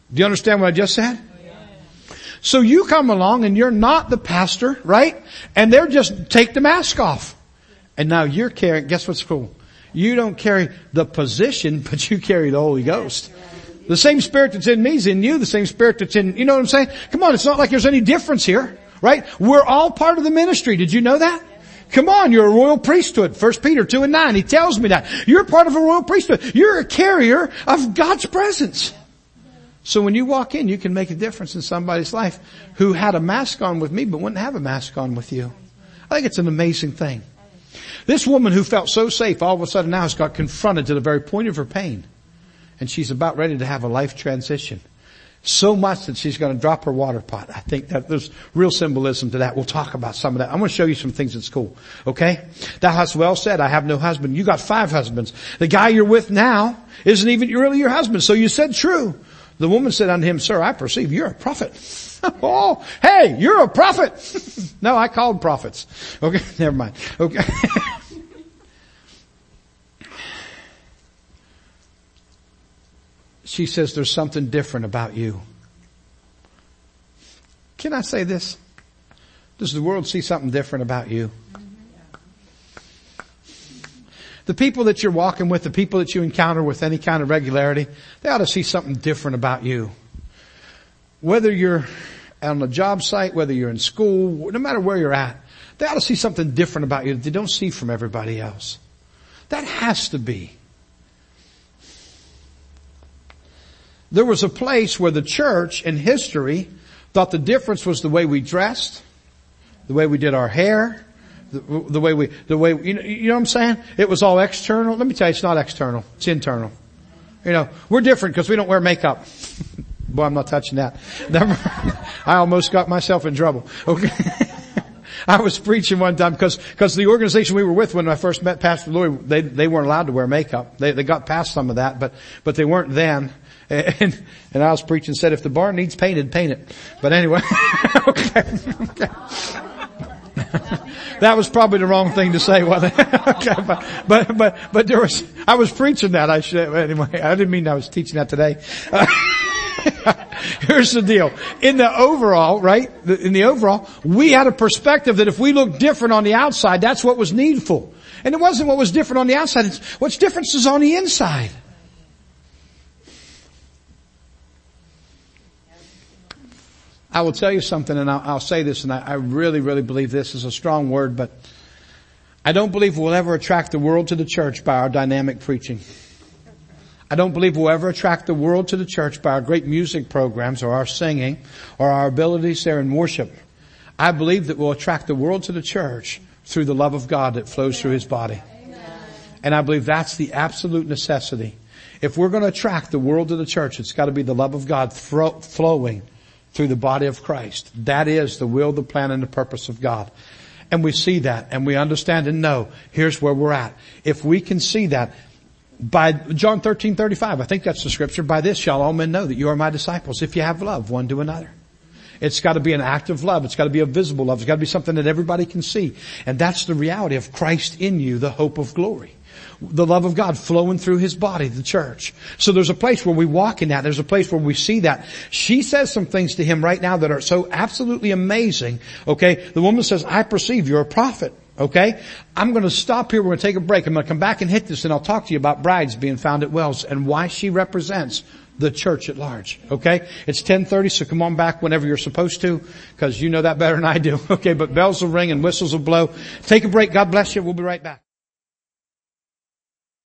Do you understand what I just said? So you come along and you're not the pastor, right? And they're just take the mask off. And now you're carrying, guess what's cool? You don't carry the position, but you carry the Holy Ghost. The same Spirit that's in me is in you, the same Spirit that's in, you know what I'm saying? Come on, it's not like there's any difference here, right? We're all part of the ministry. Did you know that? Come on, you're a royal priesthood. 1 Peter 2:9, he tells me that. You're part of a royal priesthood. You're a carrier of God's presence. So when you walk in, you can make a difference in somebody's life who had a mask on with me but wouldn't have a mask on with you. I think it's an amazing thing. This woman who felt so safe all of a sudden now has got confronted to the very point of her pain. And she's about ready to have a life transition. So much that she's going to drop her water pot. I think that there's real symbolism to that. We'll talk about some of that. I'm going to show you some things at school. Okay? Thou hast well said, I have no husband. You got 5 husbands. The guy you're with now isn't even really your husband. So you said true. The woman said unto him, Sir, I perceive you're a prophet. Oh, hey, you're a prophet. No, I called prophets. Okay, never mind. Okay. She says there's something different about you. Can I say this? Does the world see something different about you? The people that you're walking with, the people that you encounter with any kind of regularity, they ought to see something different about you. Whether you're on a job site, whether you're in school, no matter where you're at, they ought to see something different about you that they don't see from everybody else. That has to be. There was a place where the church in history thought the difference was the way we dressed, the way we did our hair, the way you know what I'm saying? It was all external. Let me tell you, it's not external. It's internal. You know, we're different because we don't wear makeup. Boy, I'm not touching that. I almost got myself in trouble. Okay. I was preaching one time because the organization we were with when I first met Pastor Louis, they weren't allowed to wear makeup. They got past some of that, but they weren't then. And I was preaching and said, if the barn needs painted, paint it. But anyway, okay. That was probably the wrong thing to say, wasn't it? Okay, but there was, I was preaching that. Anyway, I didn't mean I was teaching that today. Here's the deal. In the overall, right? In the overall, we had a perspective that if we look different on the outside, that's what was needful. And it wasn't what was different on the outside. It's what's different is on the inside. I will tell you something, and I'll say this, and I really, really believe this is a strong word, but I don't believe we'll ever attract the world to the church by our dynamic preaching. I don't believe we'll ever attract the world to the church by our great music programs or our singing or our abilities there in worship. I believe that we'll attract the world to the church through the love of God that flows through His body. And I believe that's the absolute necessity. If we're going to attract the world to the church, it's got to be the love of God flowing through the body of Christ. That is the will, the plan, and the purpose of God. And we see that, and we understand and know, here's where we're at. If we can see that, by John 13:35, I think that's the scripture, by this shall all men know that you are my disciples, if you have love one to another. It's got to be an act of love. It's got to be a visible love. It's got to be something that everybody can see. And that's the reality of Christ in you, the hope of glory. The love of God flowing through His body, the church. So there's a place where we walk in that. There's a place where we see that. She says some things to him right now that are so absolutely amazing. Okay. The woman says, I perceive you're a prophet. Okay. I'm going to stop here. We're going to take a break. I'm going to come back and hit this, and I'll talk to you about brides being found at wells and why she represents the church at large. Okay. It's 10:30, so come on back whenever you're supposed to, because you know that better than I do. Okay. But bells will ring and whistles will blow. Take a break. God bless you. We'll be right back.